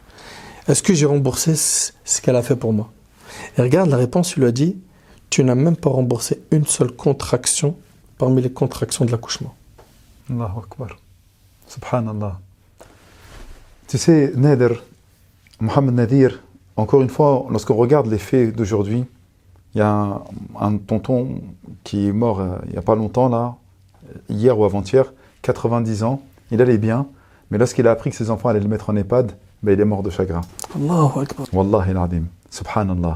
Est-ce que j'ai remboursé ce qu'elle a fait pour moi? Et regarde la réponse, il lui a dit, tu n'as même pas remboursé une seule contraction parmi les contractions de l'accouchement. Allahu Akbar. Subhanallah. Tu sais, Nader, Mohamed Nadir, encore une fois, lorsqu'on regarde les faits d'aujourd'hui, il y a un, un tonton qui est mort euh, il n'y a pas longtemps, là, hier ou avant-hier, quatre-vingt-dix ans, il allait bien, mais lorsqu'il a appris que ses enfants allaient le mettre en EHPAD, ben, il est mort de chagrin. Allahu Akbar. Wallahi al-Adim. Subhanallah.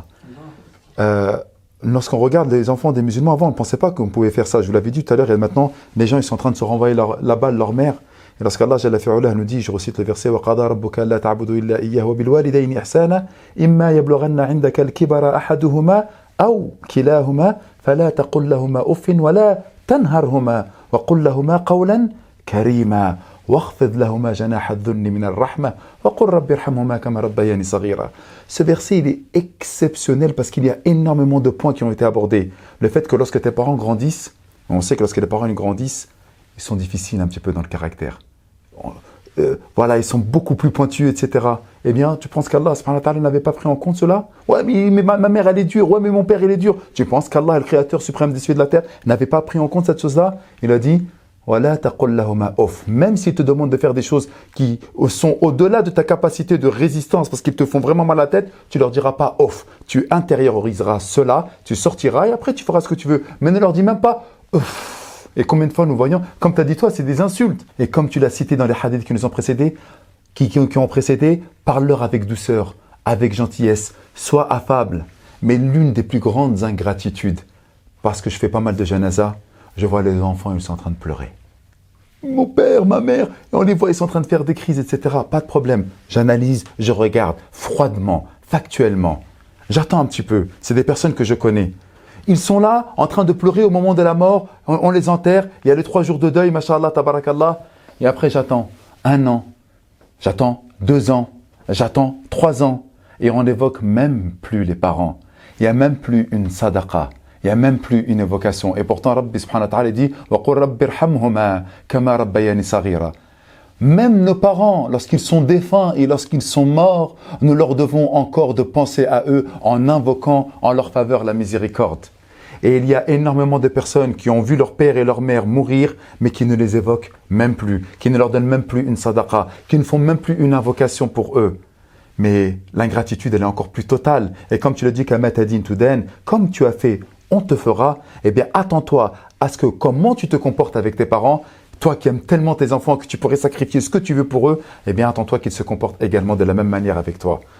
Euh, lorsqu'on regarde les enfants des musulmans, avant, on ne pensait pas qu'on pouvait faire ça. Je vous l'avais dit tout à l'heure, et maintenant, les gens ils sont en train de se renvoyer leur, la balle, leur mère. Et lorsqu'Allah Jalla fi'ula nous dit, je recite le verset, وَقَضَى رَبُّكَ أَلَّا تَعْبُدُوا إِلَّا إِيَّهُ وَبِالْوَالِدَيْنِ إِحْسَانًا إِمَّا يَبْلُغَنَّ عِندَكَ الْكِبَرَ أَحَدُهُمَا أَوْ كِلَاهُمَا فَلَا تَقُل لَهُمَا أُفٍّ وَلَا تَنْهَرْهُمَا وَقُل لَهُمَا قَوْلًا كَرِيمًا واخفض لهما جناح الذل من الرحمة وقل رب ارحمهما كما ربياني صغيرا. Ce verset, il est exceptionnel parce qu'il y a énormément de points qui ont été abordés. Le fait que lorsque tes parents grandissent, on sait que lorsque les parents ils grandissent, ils sont difficiles un petit peu dans le caractère. Euh, voilà, ils sont beaucoup plus pointus, et cetera. Eh bien, tu penses qu'Allah subhanahu wa ta'ala n'avait pas pris en compte cela? Ouais, mais, mais ma, ma mère, elle est dure. Ouais, mais mon père, il est dur. Tu penses qu'Allah, le créateur suprême des cieux et de la terre, n'avait pas pris en compte cette chose-là? Il a dit, voilà, taqul lahuma off. Même s'ils te demandent de faire des choses qui sont au-delà de ta capacité de résistance, parce qu'ils te font vraiment mal à la tête, tu leur diras pas off. Tu intérioriseras cela, tu sortiras et après tu feras ce que tu veux. Mais ne leur dis même pas off. Et combien de fois nous voyons, comme tu as dit toi, c'est des insultes. Et comme tu l'as cité dans les hadiths qui nous ont précédés, qui, qui, qui ont précédé, parle-leur avec douceur, avec gentillesse, sois affable. Mais l'une des plus grandes ingratitudes, parce que je fais pas mal de janaza, je vois les enfants, ils sont en train de pleurer. Mon père, ma mère, et on les voit, ils sont en train de faire des crises, et cetera. Pas de problème. J'analyse, je regarde, froidement, factuellement. J'attends un petit peu. C'est des personnes que je connais. Ils sont là, en train de pleurer au moment de la mort. On, on les enterre. Il y a les trois jours de deuil, mashallah, tabarakallah. Et après, j'attends un an. J'attends deux ans. J'attends trois ans. Et on n'évoque même plus les parents. Il n'y a même plus une sadaqa. Il n'y a même plus une évocation. Et pourtant, Rabbi subhanahu wa ta'ala dit وَقُلْ رَبِّ ارْحَمْهُمَا كَمَا رَبَّيَانِ صَغِيرًا. Même nos parents, lorsqu'ils sont défunts et lorsqu'ils sont morts, nous leur devons encore de penser à eux en invoquant en leur faveur la miséricorde. Et il y a énormément de personnes qui ont vu leur père et leur mère mourir, mais qui ne les évoquent même plus, qui ne leur donnent même plus une sadaqa, qui ne font même plus une invocation pour eux. Mais l'ingratitude, elle est encore plus totale. Et comme tu l'as dit, Kama tadin tudan, comme tu as fait, on te fera. Eh bien, attends-toi à ce que comment tu te comportes avec tes parents, toi qui aimes tellement tes enfants que tu pourrais sacrifier ce que tu veux pour eux, eh bien, attends-toi qu'ils se comportent également de la même manière avec toi.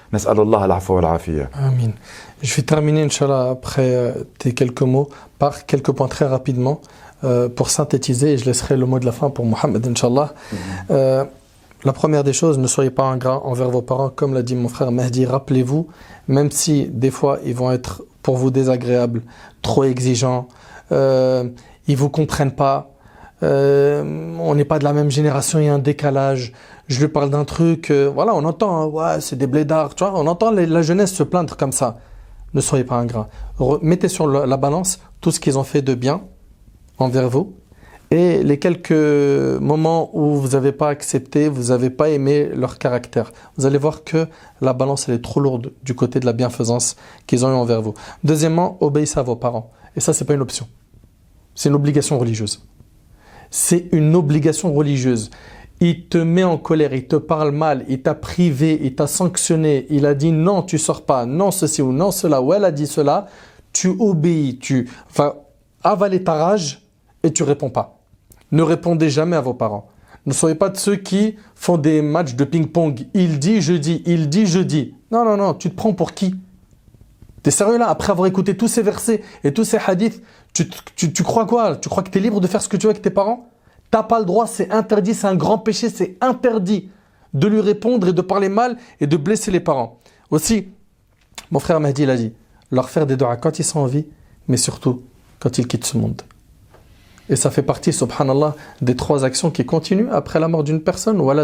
نسأل الله العفو والعافية. Amin. Je vais terminer, Inch'Allah, après euh, tes quelques mots, par quelques points très rapidement, euh, pour synthétiser, et je laisserai le mot de la fin pour Mohamed, Inch'Allah. Mm-hmm. Euh, la première des choses, ne soyez pas ingrats envers vos parents, comme l'a dit mon frère Mehdi, rappelez-vous, même si des fois ils vont être pour vous désagréables, trop exigeants, euh, ils vous comprennent pas, euh, on n'est pas de la même génération, il y a un décalage. Je lui parle d'un truc, euh, voilà, on entend, hein, ouais, c'est des blédards, tu vois, on entend les, la jeunesse se plaindre comme ça. Ne soyez pas ingrats. Re- mettez sur le, la balance tout ce qu'ils ont fait de bien envers vous et les quelques moments où vous n'avez pas accepté, vous n'avez pas aimé leur caractère. Vous allez voir que la balance, elle est trop lourde du côté de la bienfaisance qu'ils ont eu envers vous. Deuxièmement, obéissez à vos parents. Et ça, c'est pas une option. C'est une obligation religieuse. C'est une obligation religieuse. Il te met en colère, il te parle mal, il t'a privé, il t'a sanctionné, il a dit non, tu sors pas, non ceci ou non cela, ou elle a dit cela, tu obéis, tu vas avaler ta rage et tu réponds pas. Ne répondez jamais à vos parents. Ne soyez pas de ceux qui font des matchs de ping-pong. Il dit, je dis, il dit, je dis. Non, non, non, tu te prends pour qui? T'es sérieux là? Après avoir écouté tous ces versets et tous ces hadiths, tu, tu, tu crois quoi? Tu crois que tu es libre de faire ce que tu veux avec tes parents? T'as pas le droit, c'est interdit, c'est un grand péché, c'est interdit de lui répondre et de parler mal et de blesser les parents. Aussi, mon frère Mehdi l'a dit, leur faire des doigts quand ils sont en vie, mais surtout quand ils quittent ce monde. Et ça fait partie, subhanallah, des trois actions qui continuent après la mort d'une personne, ou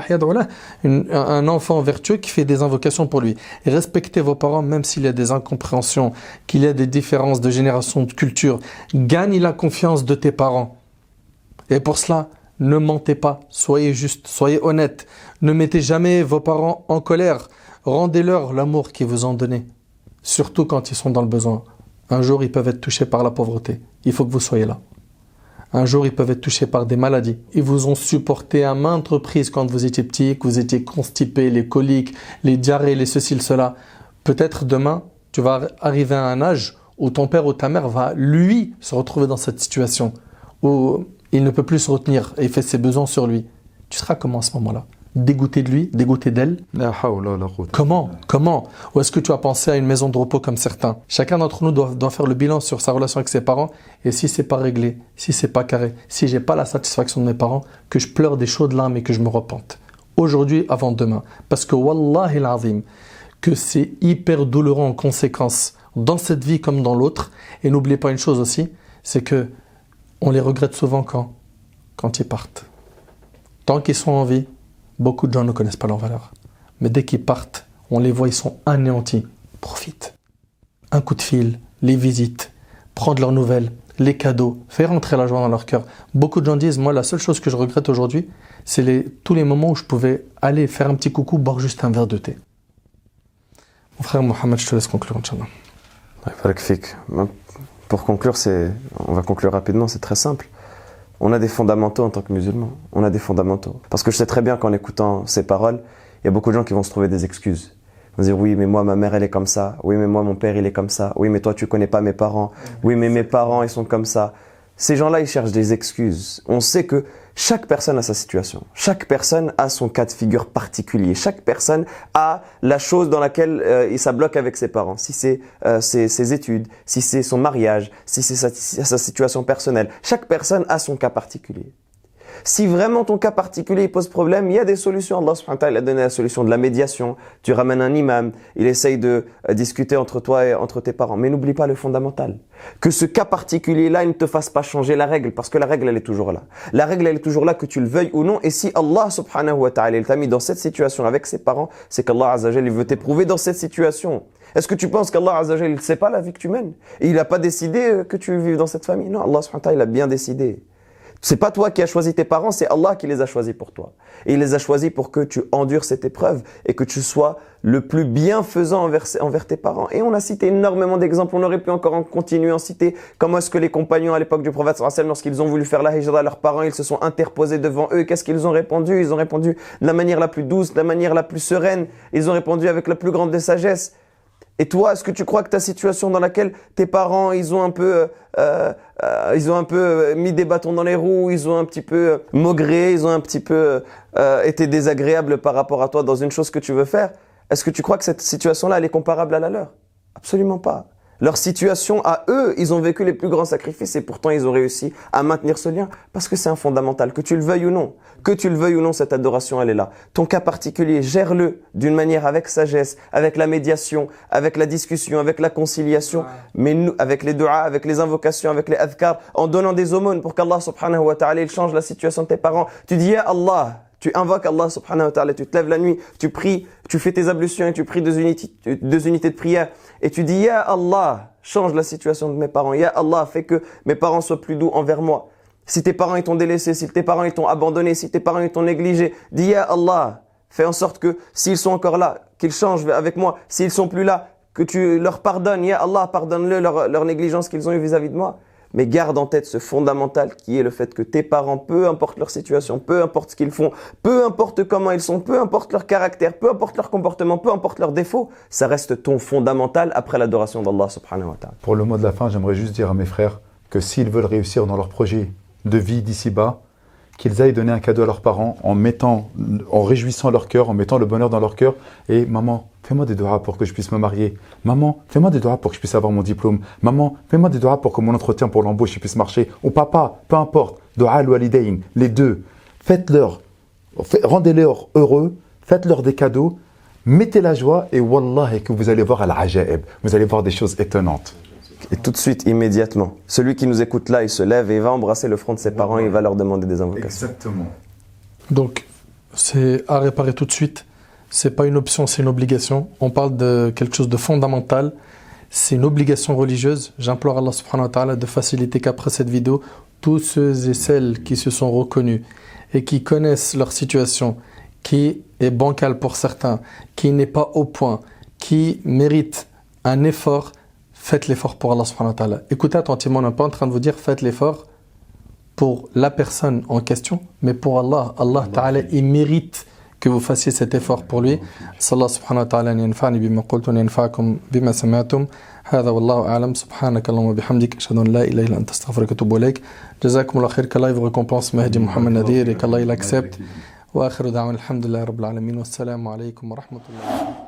un enfant vertueux qui fait des invocations pour lui. Et respectez vos parents, même s'il y a des incompréhensions, qu'il y a des différences de génération, de culture. Gagne la confiance de tes parents. Et pour cela, ne mentez pas, soyez juste, soyez honnête. Ne mettez jamais vos parents en colère. Rendez-leur l'amour qu'ils vous ont donné, surtout quand ils sont dans le besoin. Un jour, ils peuvent être touchés par la pauvreté. Il faut que vous soyez là. Un jour, ils peuvent être touchés par des maladies. Ils vous ont supporté à maintes reprises quand vous étiez petit, que vous étiez constipé, les coliques, les diarrhées, les ceci, le cela. Peut-être demain, tu vas arriver à un âge où ton père ou ta mère va, lui, se retrouver dans cette situation où il ne peut plus se retenir et il fait ses besoins sur lui. Tu seras comment à ce moment-là? Dégoûté de lui, dégoûté d'elle? Comment? Comment? Ou est-ce que tu as pensé à une maison de repos comme certains? Chacun d'entre nous doit, doit faire le bilan sur sa relation avec ses parents. Et si c'est pas réglé, si c'est pas carré, si j'ai pas la satisfaction de mes parents, que je pleure des chaudes larmes et que je me repente. Aujourd'hui avant demain. Parce que wallahi l'azim, que c'est hyper douloureux en conséquence dans cette vie comme dans l'autre. Et n'oubliez pas une chose aussi, c'est que on les regrette souvent quand? Quand ils partent. Tant qu'ils sont en vie, beaucoup de gens ne connaissent pas leur valeur. Mais dès qu'ils partent, on les voit, ils sont anéantis. Profite. Un coup de fil, les visites, prendre leurs nouvelles, les cadeaux, faire rentrer la joie dans leur cœur. Beaucoup de gens disent, moi, la seule chose que je regrette aujourd'hui, c'est les, tous les moments où je pouvais aller faire un petit coucou, boire juste un verre de thé. Mon frère Mohamed, je te laisse conclure, Inch'Allah. Pour conclure, c'est, on va conclure rapidement, c'est très simple. On a des fondamentaux en tant que musulmans. On a des fondamentaux. Parce que je sais très bien qu'en écoutant ces paroles, il y a beaucoup de gens qui vont se trouver des excuses. Ils vont dire oui, mais moi, ma mère, elle est comme ça. Oui, mais moi, mon père, il est comme ça. Oui, mais toi, tu connais pas mes parents. Oui, mais mes parents, ils sont comme ça. Ces gens-là, ils cherchent des excuses. On sait que chaque personne a sa situation. Chaque personne a son cas de figure particulier. Chaque personne a la chose dans laquelle euh, il s'abloque avec ses parents. Si c'est euh, ses, ses études, si c'est son mariage, si c'est sa, sa situation personnelle. Chaque personne a son cas particulier. Si vraiment ton cas particulier pose problème, il y a des solutions. Allah subhanahu wa ta'ala a donné la solution de la médiation. Tu ramènes un imam, il essaye de euh, discuter entre toi et entre tes parents. Mais n'oublie pas le fondamental. Que ce cas particulier-là, il ne te fasse pas changer la règle, parce que la règle, elle est toujours là. La règle, elle est toujours là, que tu le veuilles ou non. Et si Allah subhanahu wa ta'ala, il t'a mis dans cette situation avec ses parents, c'est qu'Allah azza wa jalla, il veut t'éprouver dans cette situation. Est-ce que tu penses qu'Allah azza wa jalla, il ne sait pas la vie que tu mènes? Et il n'a pas décidé que tu vives dans cette famille? Non, Allah subhanahu wa ta'ala, il a bien décidé. C'est pas toi qui as choisi tes parents, c'est Allah qui les a choisis pour toi. Et il les a choisis pour que tu endures cette épreuve et que tu sois le plus bienfaisant envers, envers tes parents. Et on a cité énormément d'exemples, on aurait pu encore en continuer en citer. Comment est-ce que les compagnons à l'époque du prophète sallallahu alayhi wa sallam, lorsqu'ils ont voulu faire la hijra, leurs parents, ils se sont interposés devant eux. Qu'est-ce qu'ils ont répondu? Ils ont répondu de la manière la plus douce, de la manière la plus sereine. Ils ont répondu avec la plus grande des sagesses. Et toi, est-ce que tu crois que ta situation dans laquelle tes parents, ils ont un peu, euh, euh, ils ont un peu mis des bâtons dans les roues, ils ont un petit peu maugré, ils ont un petit peu euh, été désagréables par rapport à toi dans une chose que tu veux faire? est-ce que tu crois que cette situation-là, elle est comparable à la leur? Absolument pas. Leur situation à eux, ils ont vécu les plus grands sacrifices et pourtant ils ont réussi à maintenir ce lien parce que c'est un fondamental, que tu le veuilles ou non. Que tu le veuilles ou non, cette adoration, elle est là. Ton cas particulier, gère-le d'une manière avec sagesse, avec la médiation, avec la discussion, avec la conciliation, ouais. mais nous, avec les du'a, avec les invocations, avec les adhkar, en donnant des aumônes pour qu'Allah subhanahu wa ta'ala, il change la situation de tes parents. Tu dis, ya Allah, tu invoques Allah subhanahu wa ta'ala, tu te lèves la nuit, tu pries, tu fais tes ablutions et tu pries deux unités, deux unités de prière. Et tu dis, ya Allah, change la situation de mes parents. Ya Allah, fais que mes parents soient plus doux envers moi. Si tes parents ils t'ont délaissé, si tes parents ils t'ont abandonné, si tes parents ils t'ont négligé, dis ya Allah, fais en sorte que s'ils sont encore là, qu'ils changent avec moi. S'ils sont plus là, que tu leur pardonnes. Ya Allah, pardonne-le leur, leur négligence qu'ils ont eue vis-à-vis de moi. Mais garde en tête ce fondamental qui est le fait que tes parents, peu importe leur situation, peu importe ce qu'ils font, peu importe comment ils sont, peu importe leur caractère, peu importe leur comportement, peu importe leurs défauts, ça reste ton fondamental après l'adoration d'Allah subhanahu wa ta'ala. Pour le mot de la fin, j'aimerais juste dire à mes frères que s'ils veulent réussir dans leur projet de vie d'ici-bas, qu'ils aillent donner un cadeau à leurs parents en mettant, en réjouissant leur cœur, en mettant le bonheur dans leur cœur. Et maman, fais-moi des doigts pour que je puisse me marier. Maman, fais-moi des doigts pour que je puisse avoir mon diplôme. Maman, fais-moi des doigts pour que mon entretien pour l'embauche puisse marcher. Ou papa, peu importe, doua al-walidayn, les deux. Faites-leur, rendez-leur heureux, faites-leur des cadeaux, mettez la joie et wallah, que vous allez voir al-ajaib. Vous allez voir des choses étonnantes. Et tout de suite, immédiatement, celui qui nous écoute là, il se lève et il va embrasser le front de ses parents et il va leur demander des invocations. Exactement. Donc, c'est à réparer tout de suite. C'est pas une option, c'est une obligation. On parle de quelque chose de fondamental. C'est une obligation religieuse. J'implore Allah subhanahu wa ta'ala de faciliter qu'après cette vidéo, tous ceux et celles qui se sont reconnus et qui connaissent leur situation, qui est bancale pour certains, qui n'est pas au point, qui mérite un effort, faites l'effort pour Allah subhanahu wa ta'ala. Écoutez attentivement, on n'est pas en train de vous dire faites l'effort pour la personne en question, mais pour Allah. Allah ta'ala, il mérite que vous fassiez cet effort pour lui. Sallallahu subhanahu wa ta'ala yanfa'ni bima qultum yanfa'akum bima sami'tum. هذا والله أعلم سبحانك اللهم وبحمدك أشهد أن لا إله إلا أنت أستغفرك وأتوب إليك جزاكم الله خير qu'Allah vous récompense Mahdi Mohamed Nadir et qu'Allah il accepte وآخر دعوانا الحمد لله رب العالمين والسلام عليكم ورحمة الله